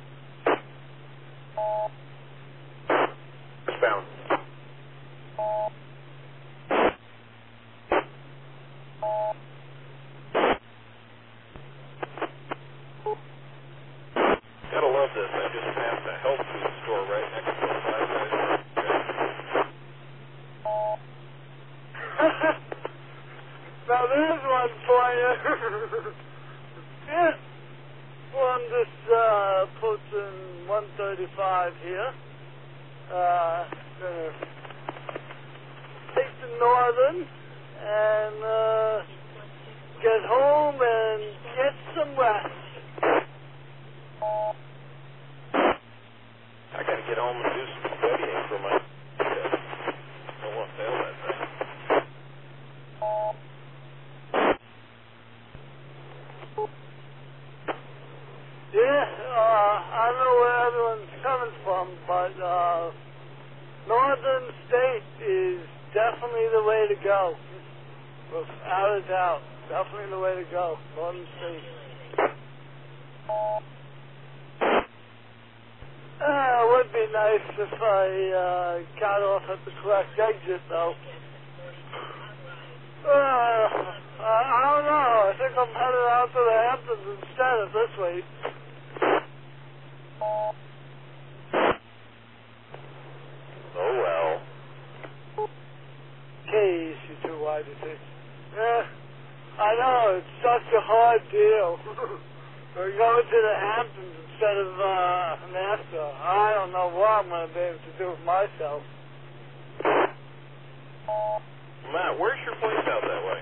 Westbound. one thirty-five here. Uh, gonna take the Northern and uh, get home and get some rest. I gotta get home and do some studying for my test. I don't want to fail that thing. Yeah, uh, I don't know where everyone's coming from, but uh, Northern State is definitely the way to go. Without a doubt. Definitely the way to go. Northern State. Uh, it would be nice if I uh, got off at the correct exit, though. Uh, I don't know. I think I'm headed out to the Hamptons instead of this way. Oh, well. K C two Y D T. Yeah, I know. It's such a hard deal. We're going to the Hamptons instead of uh, Nassau. I don't know what I'm going to be able to do with myself. Matt, where's your place out that way?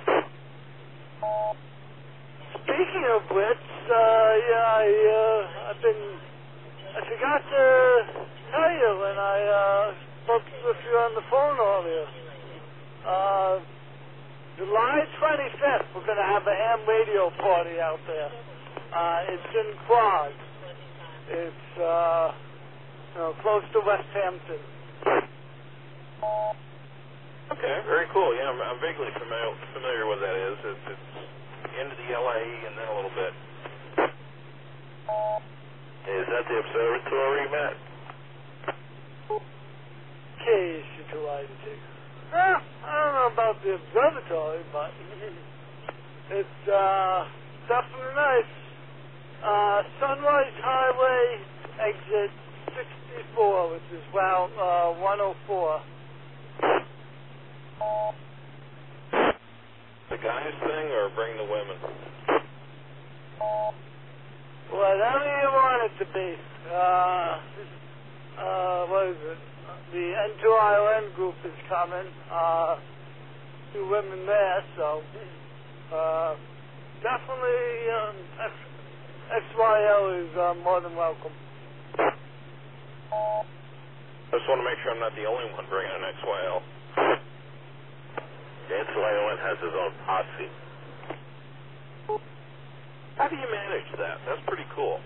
Speaking of which, uh, yeah, I, uh, I've been, I forgot to tell you when I uh, spoke with you on the phone earlier. Uh, July twenty-fifth, we're going to have a ham radio party out there. Uh, it's in Prague. It's, uh, you know, close to West Hampton. Okay, very cool. Yeah, I'm, I'm vaguely familiar familiar with that is. It's, it's into the L A and then a little bit. Is that the observatory, Matt? K C two I D T. Well, I don't know about the observatory, but it's uh, definitely nice. Uh, Sunrise Highway, exit sixty-four, which is Route uh, one oh four. The guys thing or bring the women? Whatever you want it to be. Uh, uh, what is it? The N two I O N group is coming. Uh, two women there, so uh, definitely um, X, X Y L is uh, more than welcome. I just want to make sure I'm not the only one bringing an X Y L. The X Y L has his own posse. How do you manage that? That's pretty cool.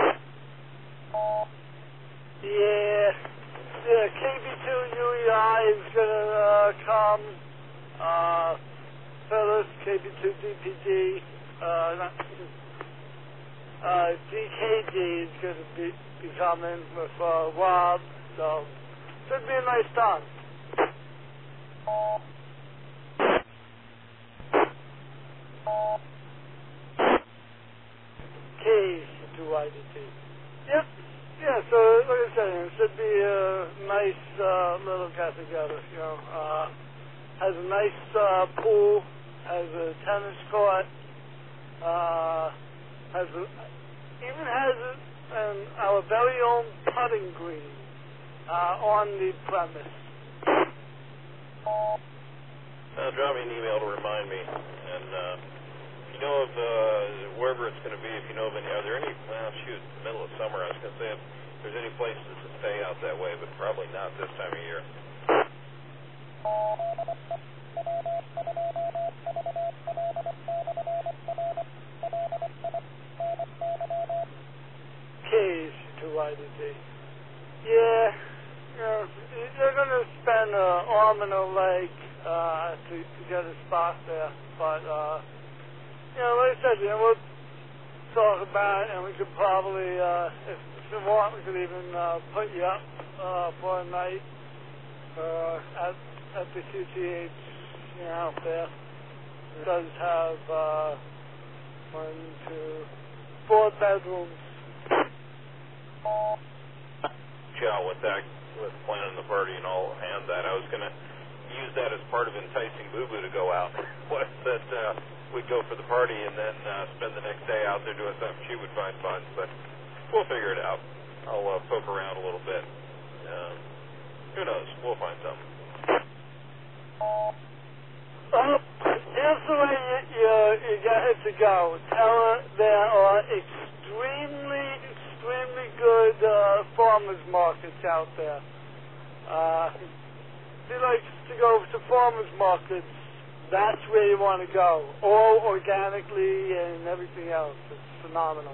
Yeah, yeah. K B two U E I is gonna uh, come. Uh, Phyllis, K B two D P G, uh, not, uh, D K D is gonna be, be coming with uh, Rob. So should be a nice time. K two I D T. Yep. Yeah, so like I said, it should be a nice uh, little get together, you know. Uh, has a nice uh, pool, has a tennis court, uh, has a, even has a, an, our very own putting green uh, on the premise. Uh, drop me an email to remind me. And uh, if you know of uh, wherever it's going to be, if you know of any, are there any, well, shoot, it's the middle of summer. I was going to say if there's any places to stay out that way, but probably not this time of year. K two I D T. Yeah, you know, they're going to spend an arm and a leg uh, to, to get a spot there. But, uh, you know, like I said, you know, we'll talk about it, and we could probably, uh, if, if you want, we could even uh, put you up uh, for a night uh, at, at the Q T H, you know, out there. It does have uh, one, two, four bedrooms. Yeah, with that, with planning the party and all, and that, I was going to use that as part of enticing Boo Boo to go out. Was that uh, we'd go for the party and then uh, spend the next day out there doing something she would find fun, but we'll figure it out. I'll uh, poke around a little bit. Uh, who knows? We'll find something. Uh, here's the way you, you, you got it to go. Tell her there are extremely, extremely good uh, farmers markets out there. Uh, if you like to go to farmers markets, that's where you want to go. All organically and everything else. It's phenomenal.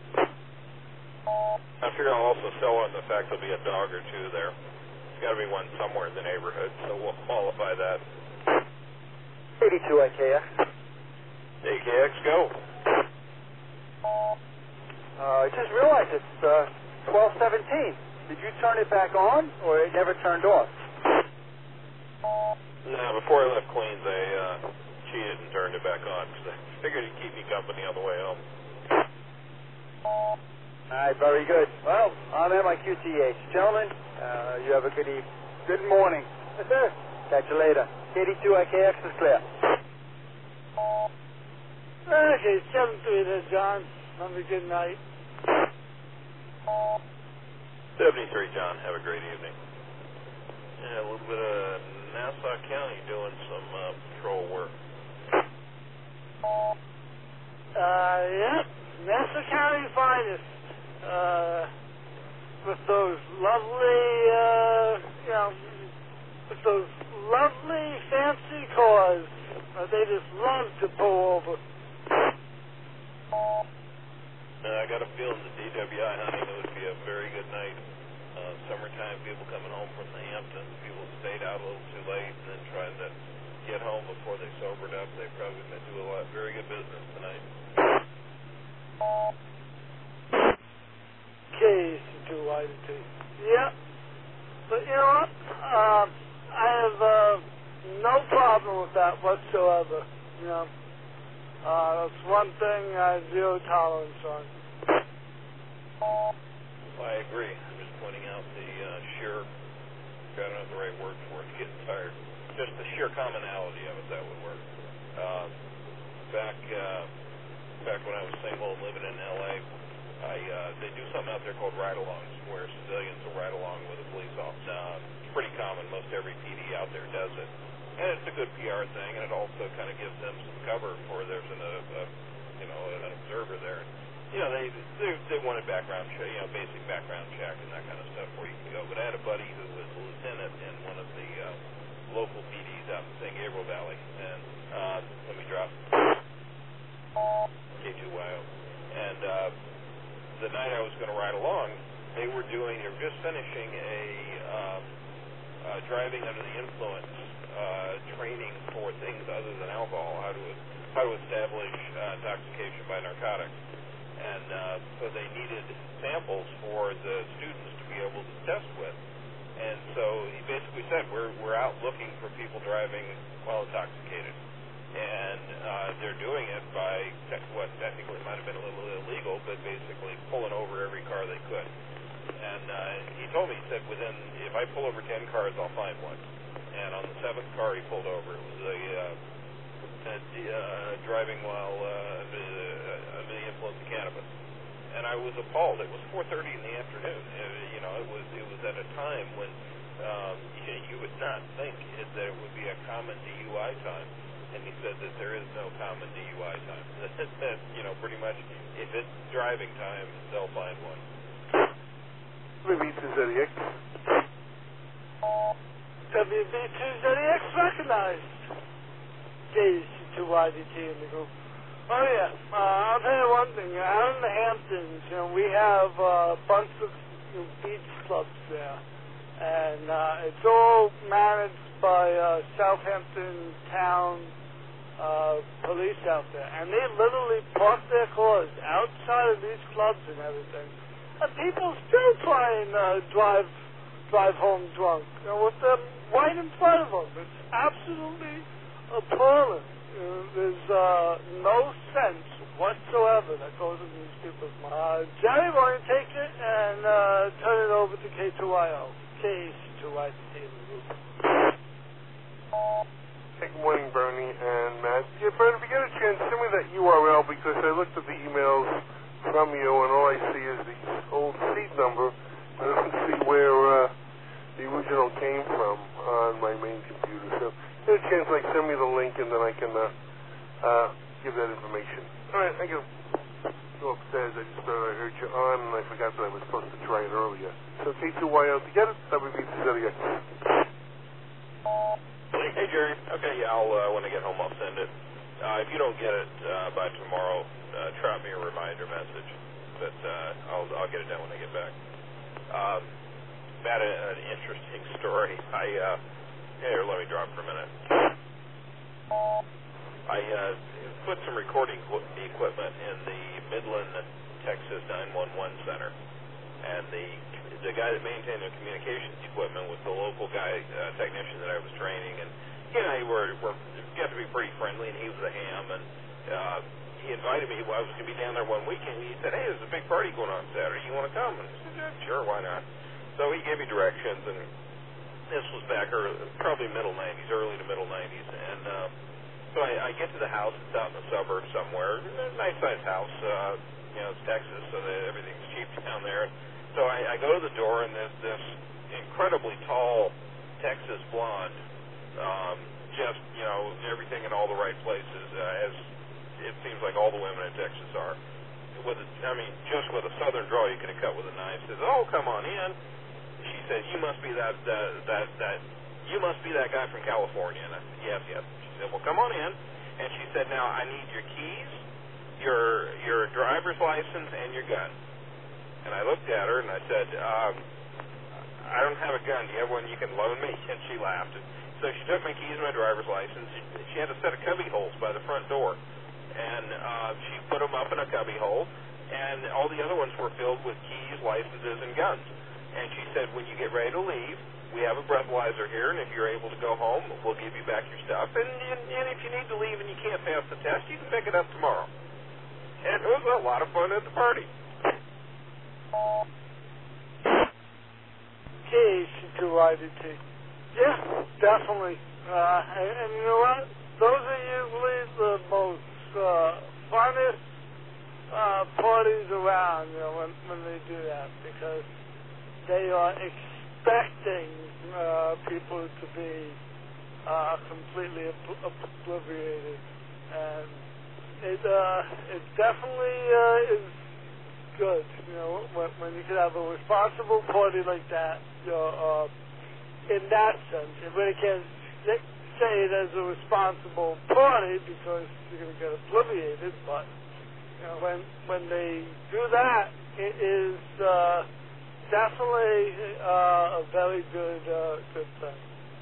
I figure I'll also sell on the fact there'll be a dog or two there. There's got to be one somewhere in the neighborhood, so we'll qualify that. eighty-two A K X. A K X, go. Uh, I just realized it's uh, twelve seventeen. Did you turn it back on, or it never turned off? No, before I left Queens, I uh, cheated and turned it back on because I figured it'd keep me company on the way home. All right, very good. Well, I'm M I Q T H. Gentlemen, uh, you have a good evening. Good morning. Yes, sir. Catch you later. eighty-two A K X is clear. Okay, seven three there, John. Have a good night. seventy-three, John. Have a great evening. Yeah, a little bit of Nassau County doing some uh, patrol work. Uh, yeah. Nassau County finest. Uh, with those lovely, uh, you know, with those lovely fancy cars that they just love to pull over. Uh, I got a feeling the D W I hunting it would be a very good night. Uh, summertime, people coming home from the Hamptons, people stayed out a little too late and then trying to get home before they sobered up. They probably going to do a lot very good business tonight. K to Y to T. Yeah. But you know what? Um, I have uh, no problem with that whatsoever. You know, uh, that's one thing I have zero tolerance on. I agree. I'm just pointing out the uh, sheer, I don't know the right word for it, getting tired. Just the sheer commonality of it, that would work. Uh, back uh, back when I was single and living in L A, I, uh, they do something out there called ride-alongs, where civilians will ride along with a police officer. Uh, it's pretty common. Most every P D out there does it. And it's a good P R thing, and it also kind of gives them some cover for there's an, a, a, you know, an observer there. You know, they, they they wanted background check, you know, basic background check and that kind of stuff where you can go. But I had a buddy who was a lieutenant in one of the uh, local P Ds out in San Gabriel Valley, and uh, let me drop K two Y O. And uh, the night I was going to ride along, they were doing, they were just finishing a um, uh, driving under the influence uh, training for things other than alcohol, how to how to establish uh, intoxication by narcotics. And uh, so they needed samples for the students to be able to test with. And so he basically said, we're we're out looking for people driving while intoxicated. And uh, they're doing it by what technically might have been a little illegal, but basically pulling over every car they could. And uh, he told me, he said, within, if I pull over ten cars, I'll find one. And on the seventh car he pulled over, it was a, uh, a uh, driving while uh, under, uh, under the influence of cannabis. And I was appalled. It was four thirty in the afternoon. It, you know, it was it was at a time when um, you, you would not think it, that it would be a common D U I time. And he said that there is no common D U I time. that, that, you know, pretty much, if it's driving time, they'll find one. W B two Z X. W B two Z X recognized. K two Y D T in the group. Oh, yeah. Uh, I'll tell you one thing. Out in the Hamptons, you know, we have uh, a bunch of you know, beach clubs there. And uh, it's all managed by uh, Southampton Town uh, police out there. And they literally park their cars outside of these clubs and everything. And people still try and uh, drive drive home drunk, you know, with them right in front of them. It's absolutely appalling. You know, there's uh, no sense whatsoever that goes into these people's minds. Uh, Jerry, why don't you take it and uh, turn it over to K two Y O. K two Y T. Hey, good morning, Bernie and Matt. Yeah, Bernie, if you get a chance, send me that U R L because I looked at the emails from you and all I see is these old seat number. I don't see where uh, the original came from on my main computer. So, there's a chance, like, send me the link and then I can uh, uh, give that information. All right, I can go upstairs. I just thought I heard you on, and I forgot that I was supposed to try it earlier. So, K two Y L to get it, W B Z X. Hey, Jerry. Okay, yeah, I'll, uh, when I get home, I'll send it. Uh, if you don't get it uh, by tomorrow, uh, drop me a reminder message. But uh, I'll, I'll get it done when I get back. Um, about a, an interesting story. I, uh, here, let me drop for a minute. I uh, put some recording equipment in the Midland, Texas nine one one center. And the the guy that maintained the communications equipment was the local guy, uh, technician that I was training. And he and I were, were got to be pretty friendly, and he was a ham. And uh, he invited me. Well, I was going to be down there one weekend. He said, hey, there's a big party going on Saturday. You want to come? And I said, yeah, sure, why not? So he gave me directions, and this was back early, probably middle nineties, early to middle nineties. And uh, so I, I get to the house. It's out in the suburbs somewhere. Nice-sized house. Uh, you know, it's Texas, so that everything's cheap down there. So I, I go to the door, and there's this incredibly tall Texas blonde, um, just, you know, everything in all the right places, uh, as it seems like all the women in Texas are. With a, I mean, just with a southern drawl you could have cut with a knife. Says, oh, come on in. She says, you must be that, uh, that, that, you must be that guy from California. And I said, yes, yes. She said, well, come on in. And she said, now, I need your keys, your, your driver's license, and your gun. And I looked at her, and I said, um, I don't have a gun. Do you have one you can loan me? And she laughed. So she took my keys and my driver's license. She had a set of cubby holes by the front door. And uh, she put them up in a cubby hole, and all the other ones were filled with keys, licenses, and guns. And she said, when you get ready to leave, we have a breathalyzer here, and if you're able to go home, we'll give you back your stuff. And, and, and if you need to leave and you can't pass the test, you can pick it up tomorrow. And it was a lot of fun at the party. K C two Y D T. Yeah, definitely. Uh, and, and you know what? Those are usually the most uh, funnest uh, parties around, you know, when, when they do that, because they are expecting uh, people to be uh, completely ob- obliviated, and it uh, it definitely uh, is good, you know, when, when you can have a responsible party like that, you know, uh, in that sense. You really can't say it as a responsible party because you're going to get obliviated, but, you know, when when they do that, it is uh, definitely uh, a very good uh, good thing.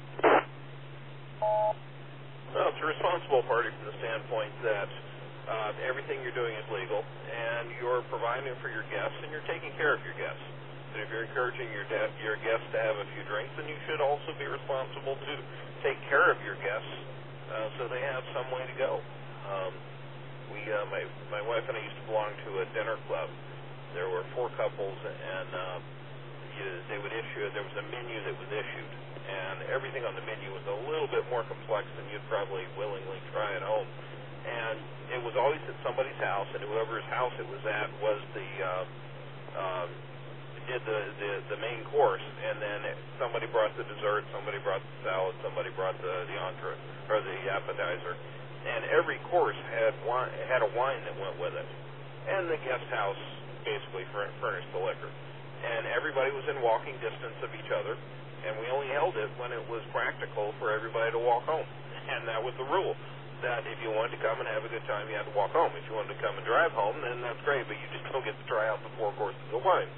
Well, it's a responsible party from the standpoint that uh, everything you're doing is legal, and you're providing for your guests, and you're taking care of your guests. And if you're encouraging your de- your guests to have a few drinks, then you should also be responsible to take care of your guests uh, so they have some way to go. Um, we, uh, my my wife and I used to belong to a dinner club. There were four couples, and uh, you, they would issue. There was a menu that was issued, and everything on the menu was a little bit more complex than you'd probably willingly try at home. And it was always at somebody's house, and whoever's house it was at was the uh, um, did the, the the main course, and then somebody brought the dessert, somebody brought the salad, somebody brought the the entree or the appetizer, and every course had wine, had a wine that went with it, and the guest house basically furnished the liquor, and everybody was in walking distance of each other, and we only held it when it was practical for everybody to walk home, and that was the rule. That if you wanted to come and have a good time, you had to walk home. If you wanted to come and drive home, then that's great, but you just don't get to try out the four courses of wine.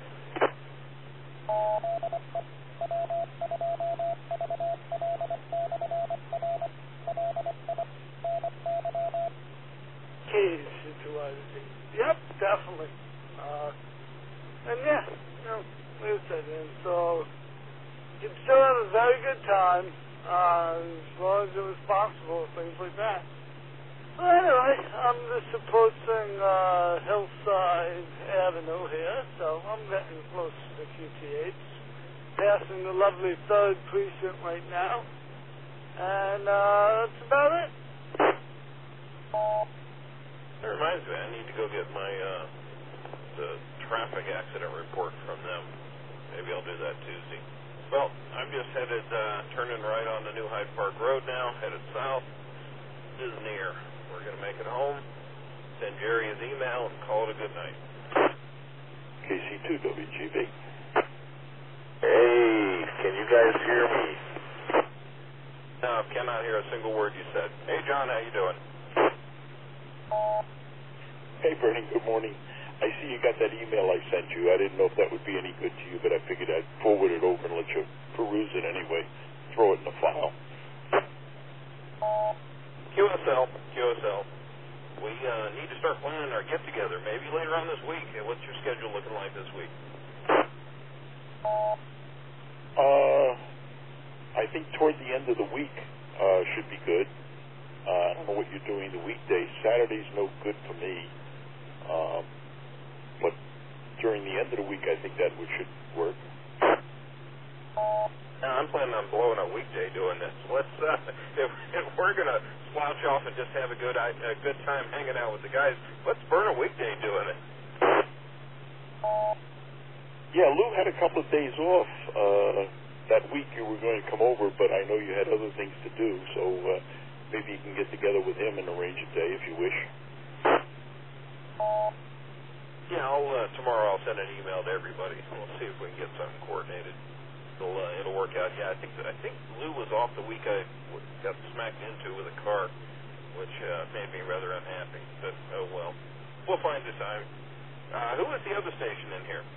Keys to uh, yep, definitely. Uh, and yeah, you know, like I said, and so you can still have a very good time. Uh, as long as you're responsible for things like that. Well, anyway, I'm just approaching uh, Hillside Avenue here, so I'm getting close to the Q T H. Passing the lovely third precinct right now. And uh, that's about it. That reminds me, I need to go get my uh, the traffic accident report from them. that Tuesday. Well, I'm just headed, uh, turning right on the New Hyde Park Road now, headed south. Is near. We're going to make it home, send Jerry his email, and call it a good night. K C two W G B. Hey, can you guys hear me? No, I cannot hear a single word you said. Hey, John, how you doing? Hey, Bernie, good morning. I see you got that email I sent you. I didn't know if that would be any good to you, but I figured I'd forward it over and let you peruse it anyway. Throw it in the file. Q S L, Q S L. We uh, need to start planning our get-together, maybe later on this week. What's your schedule looking like this week? Uh, I think toward the end of the week uh, should be good. Uh, I don't know what you're doing the weekdays. Saturday's no good for me. Um, but during the end of the week, I think that would should work. No, I'm planning on blowing a weekday doing this. Let's, uh, if, if we're going to slouch off and just have a good a good time hanging out with the guys, let's burn a weekday doing it. Yeah, Lou had a couple of days off uh, that week. You were going to come over, but I know you had other things to do, so uh, maybe you can get together with him and arrange a day if you wish. Yeah, I'll, uh, tomorrow I'll send an email to everybody. We'll see if we can get something coordinated. It'll, uh, it'll work out. Yeah, I think I think Lou was off the week I got smacked into with a car, which uh, made me rather unhappy. But oh well, we'll find the time. Uh, who is the other station in here?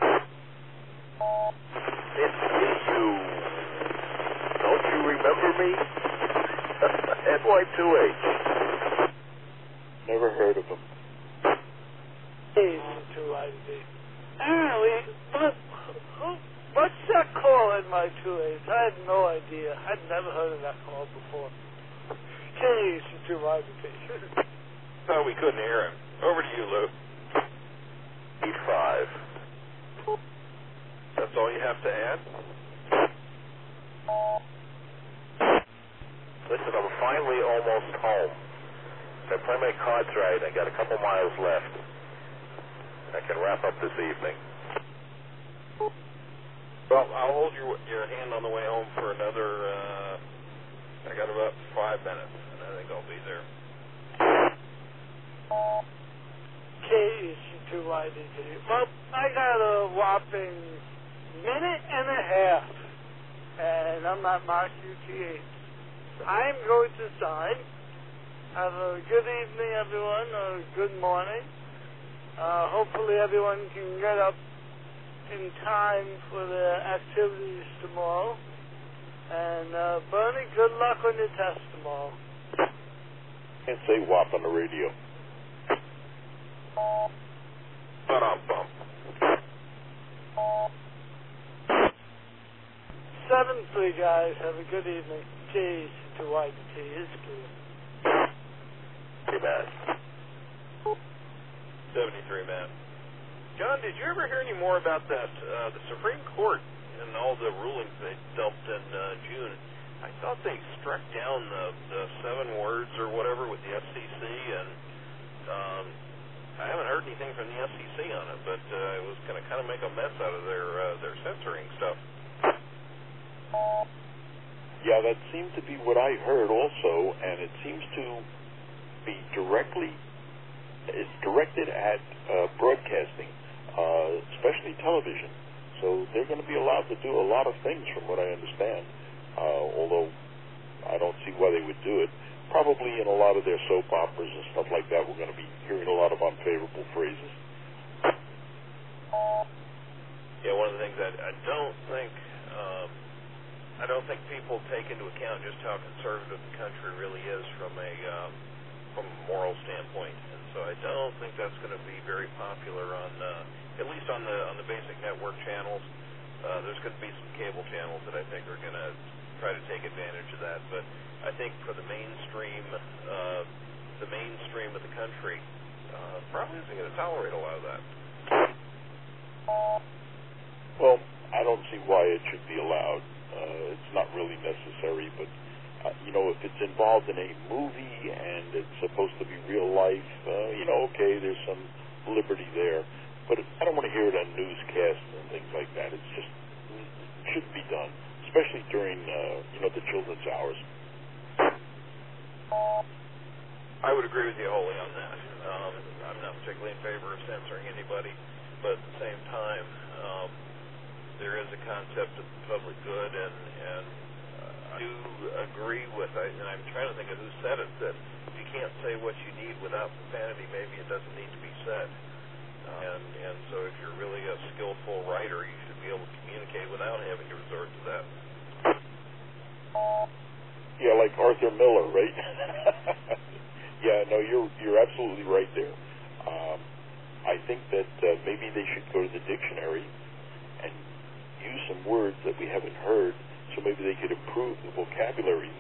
It's me, you. Don't you remember me? N Y two H. Never heard of him. Hey, two I D. Apparently, what, what's that call in my two H? I had no idea. I'd never heard of that call before. K C two I D. Oh, we couldn't hear him. Over to you, Lou. eight five. That's all you have to add? Listen, I'm finally almost home. If I play my cards right, I got a couple miles left. I can wrap up this evening. Well, I'll hold your your hand on the way home for another, uh, I got about five minutes, and I think I'll be there. K C two I D. Well, I got a whopping minute and a half, and I'm at Mark U T H. I'm going to sign. Have a good evening, everyone, or good morning. Uh, hopefully everyone can get up in time for their activities tomorrow. And, uh, Bernie, good luck on your test tomorrow. Can't say W A P on the radio. Ba-dum-bum. seven three, guys. Have a good evening. K C two I D T is clear. Hey, man. seventy-three, man. John, did you ever hear any more about that, uh, the Supreme Court and all the rulings they dumped in uh, June? I thought they struck down the, the seven words or whatever with the F C C, and um, I haven't heard anything from the F C C on it, but uh, it was going to kind of make a mess out of their uh, their censoring stuff. Yeah, that seemed to be what I heard also, and it seems to be directly, it's directed at uh, broadcasting, uh, especially television. So they're going to be allowed to do a lot of things from what I understand, uh, although I don't see why they would do it. Probably in a lot of their soap operas and stuff like that, we're going to be hearing a lot of unfavorable phrases. Yeah, one of the things I, I don't think, um, I don't think people take into account just how conservative the country really is from a um, from a moral standpoint, and so I don't think that's going to be very popular on, uh, at least on the on the basic network channels. Uh, there's going to be some cable channels that I think are going to try to take advantage of that, but I think for the mainstream, uh, the mainstream of the country, uh, probably isn't going to tolerate a lot of that. Well, I don't see why it should be allowed. Uh, it's not really necessary, but, uh, you know, if it's involved in a movie and it's supposed to be real life, uh, you know, okay, there's some liberty there. But I don't want to hear it on newscasts and things like that. It's just should be done, especially during, uh, you know, the children's hours. I would agree with you wholly on that. Um, I'm not particularly in favor of censoring anybody, but at the same time, um, there is a concept of public good, and, and uh, I do agree with, I, and I'm trying to think of who said it, that if you can't say what you need without profanity, maybe it doesn't need to be said. Uh, and, and so if you're really a skillful writer, you should be able to communicate without having to resort to that. Yeah, like Arthur Miller, right? Yeah, no, you're you're absolutely right there. Um, I think that uh, maybe they should go to the dictionary and use some words that we haven't heard, so maybe they could improve the vocabulary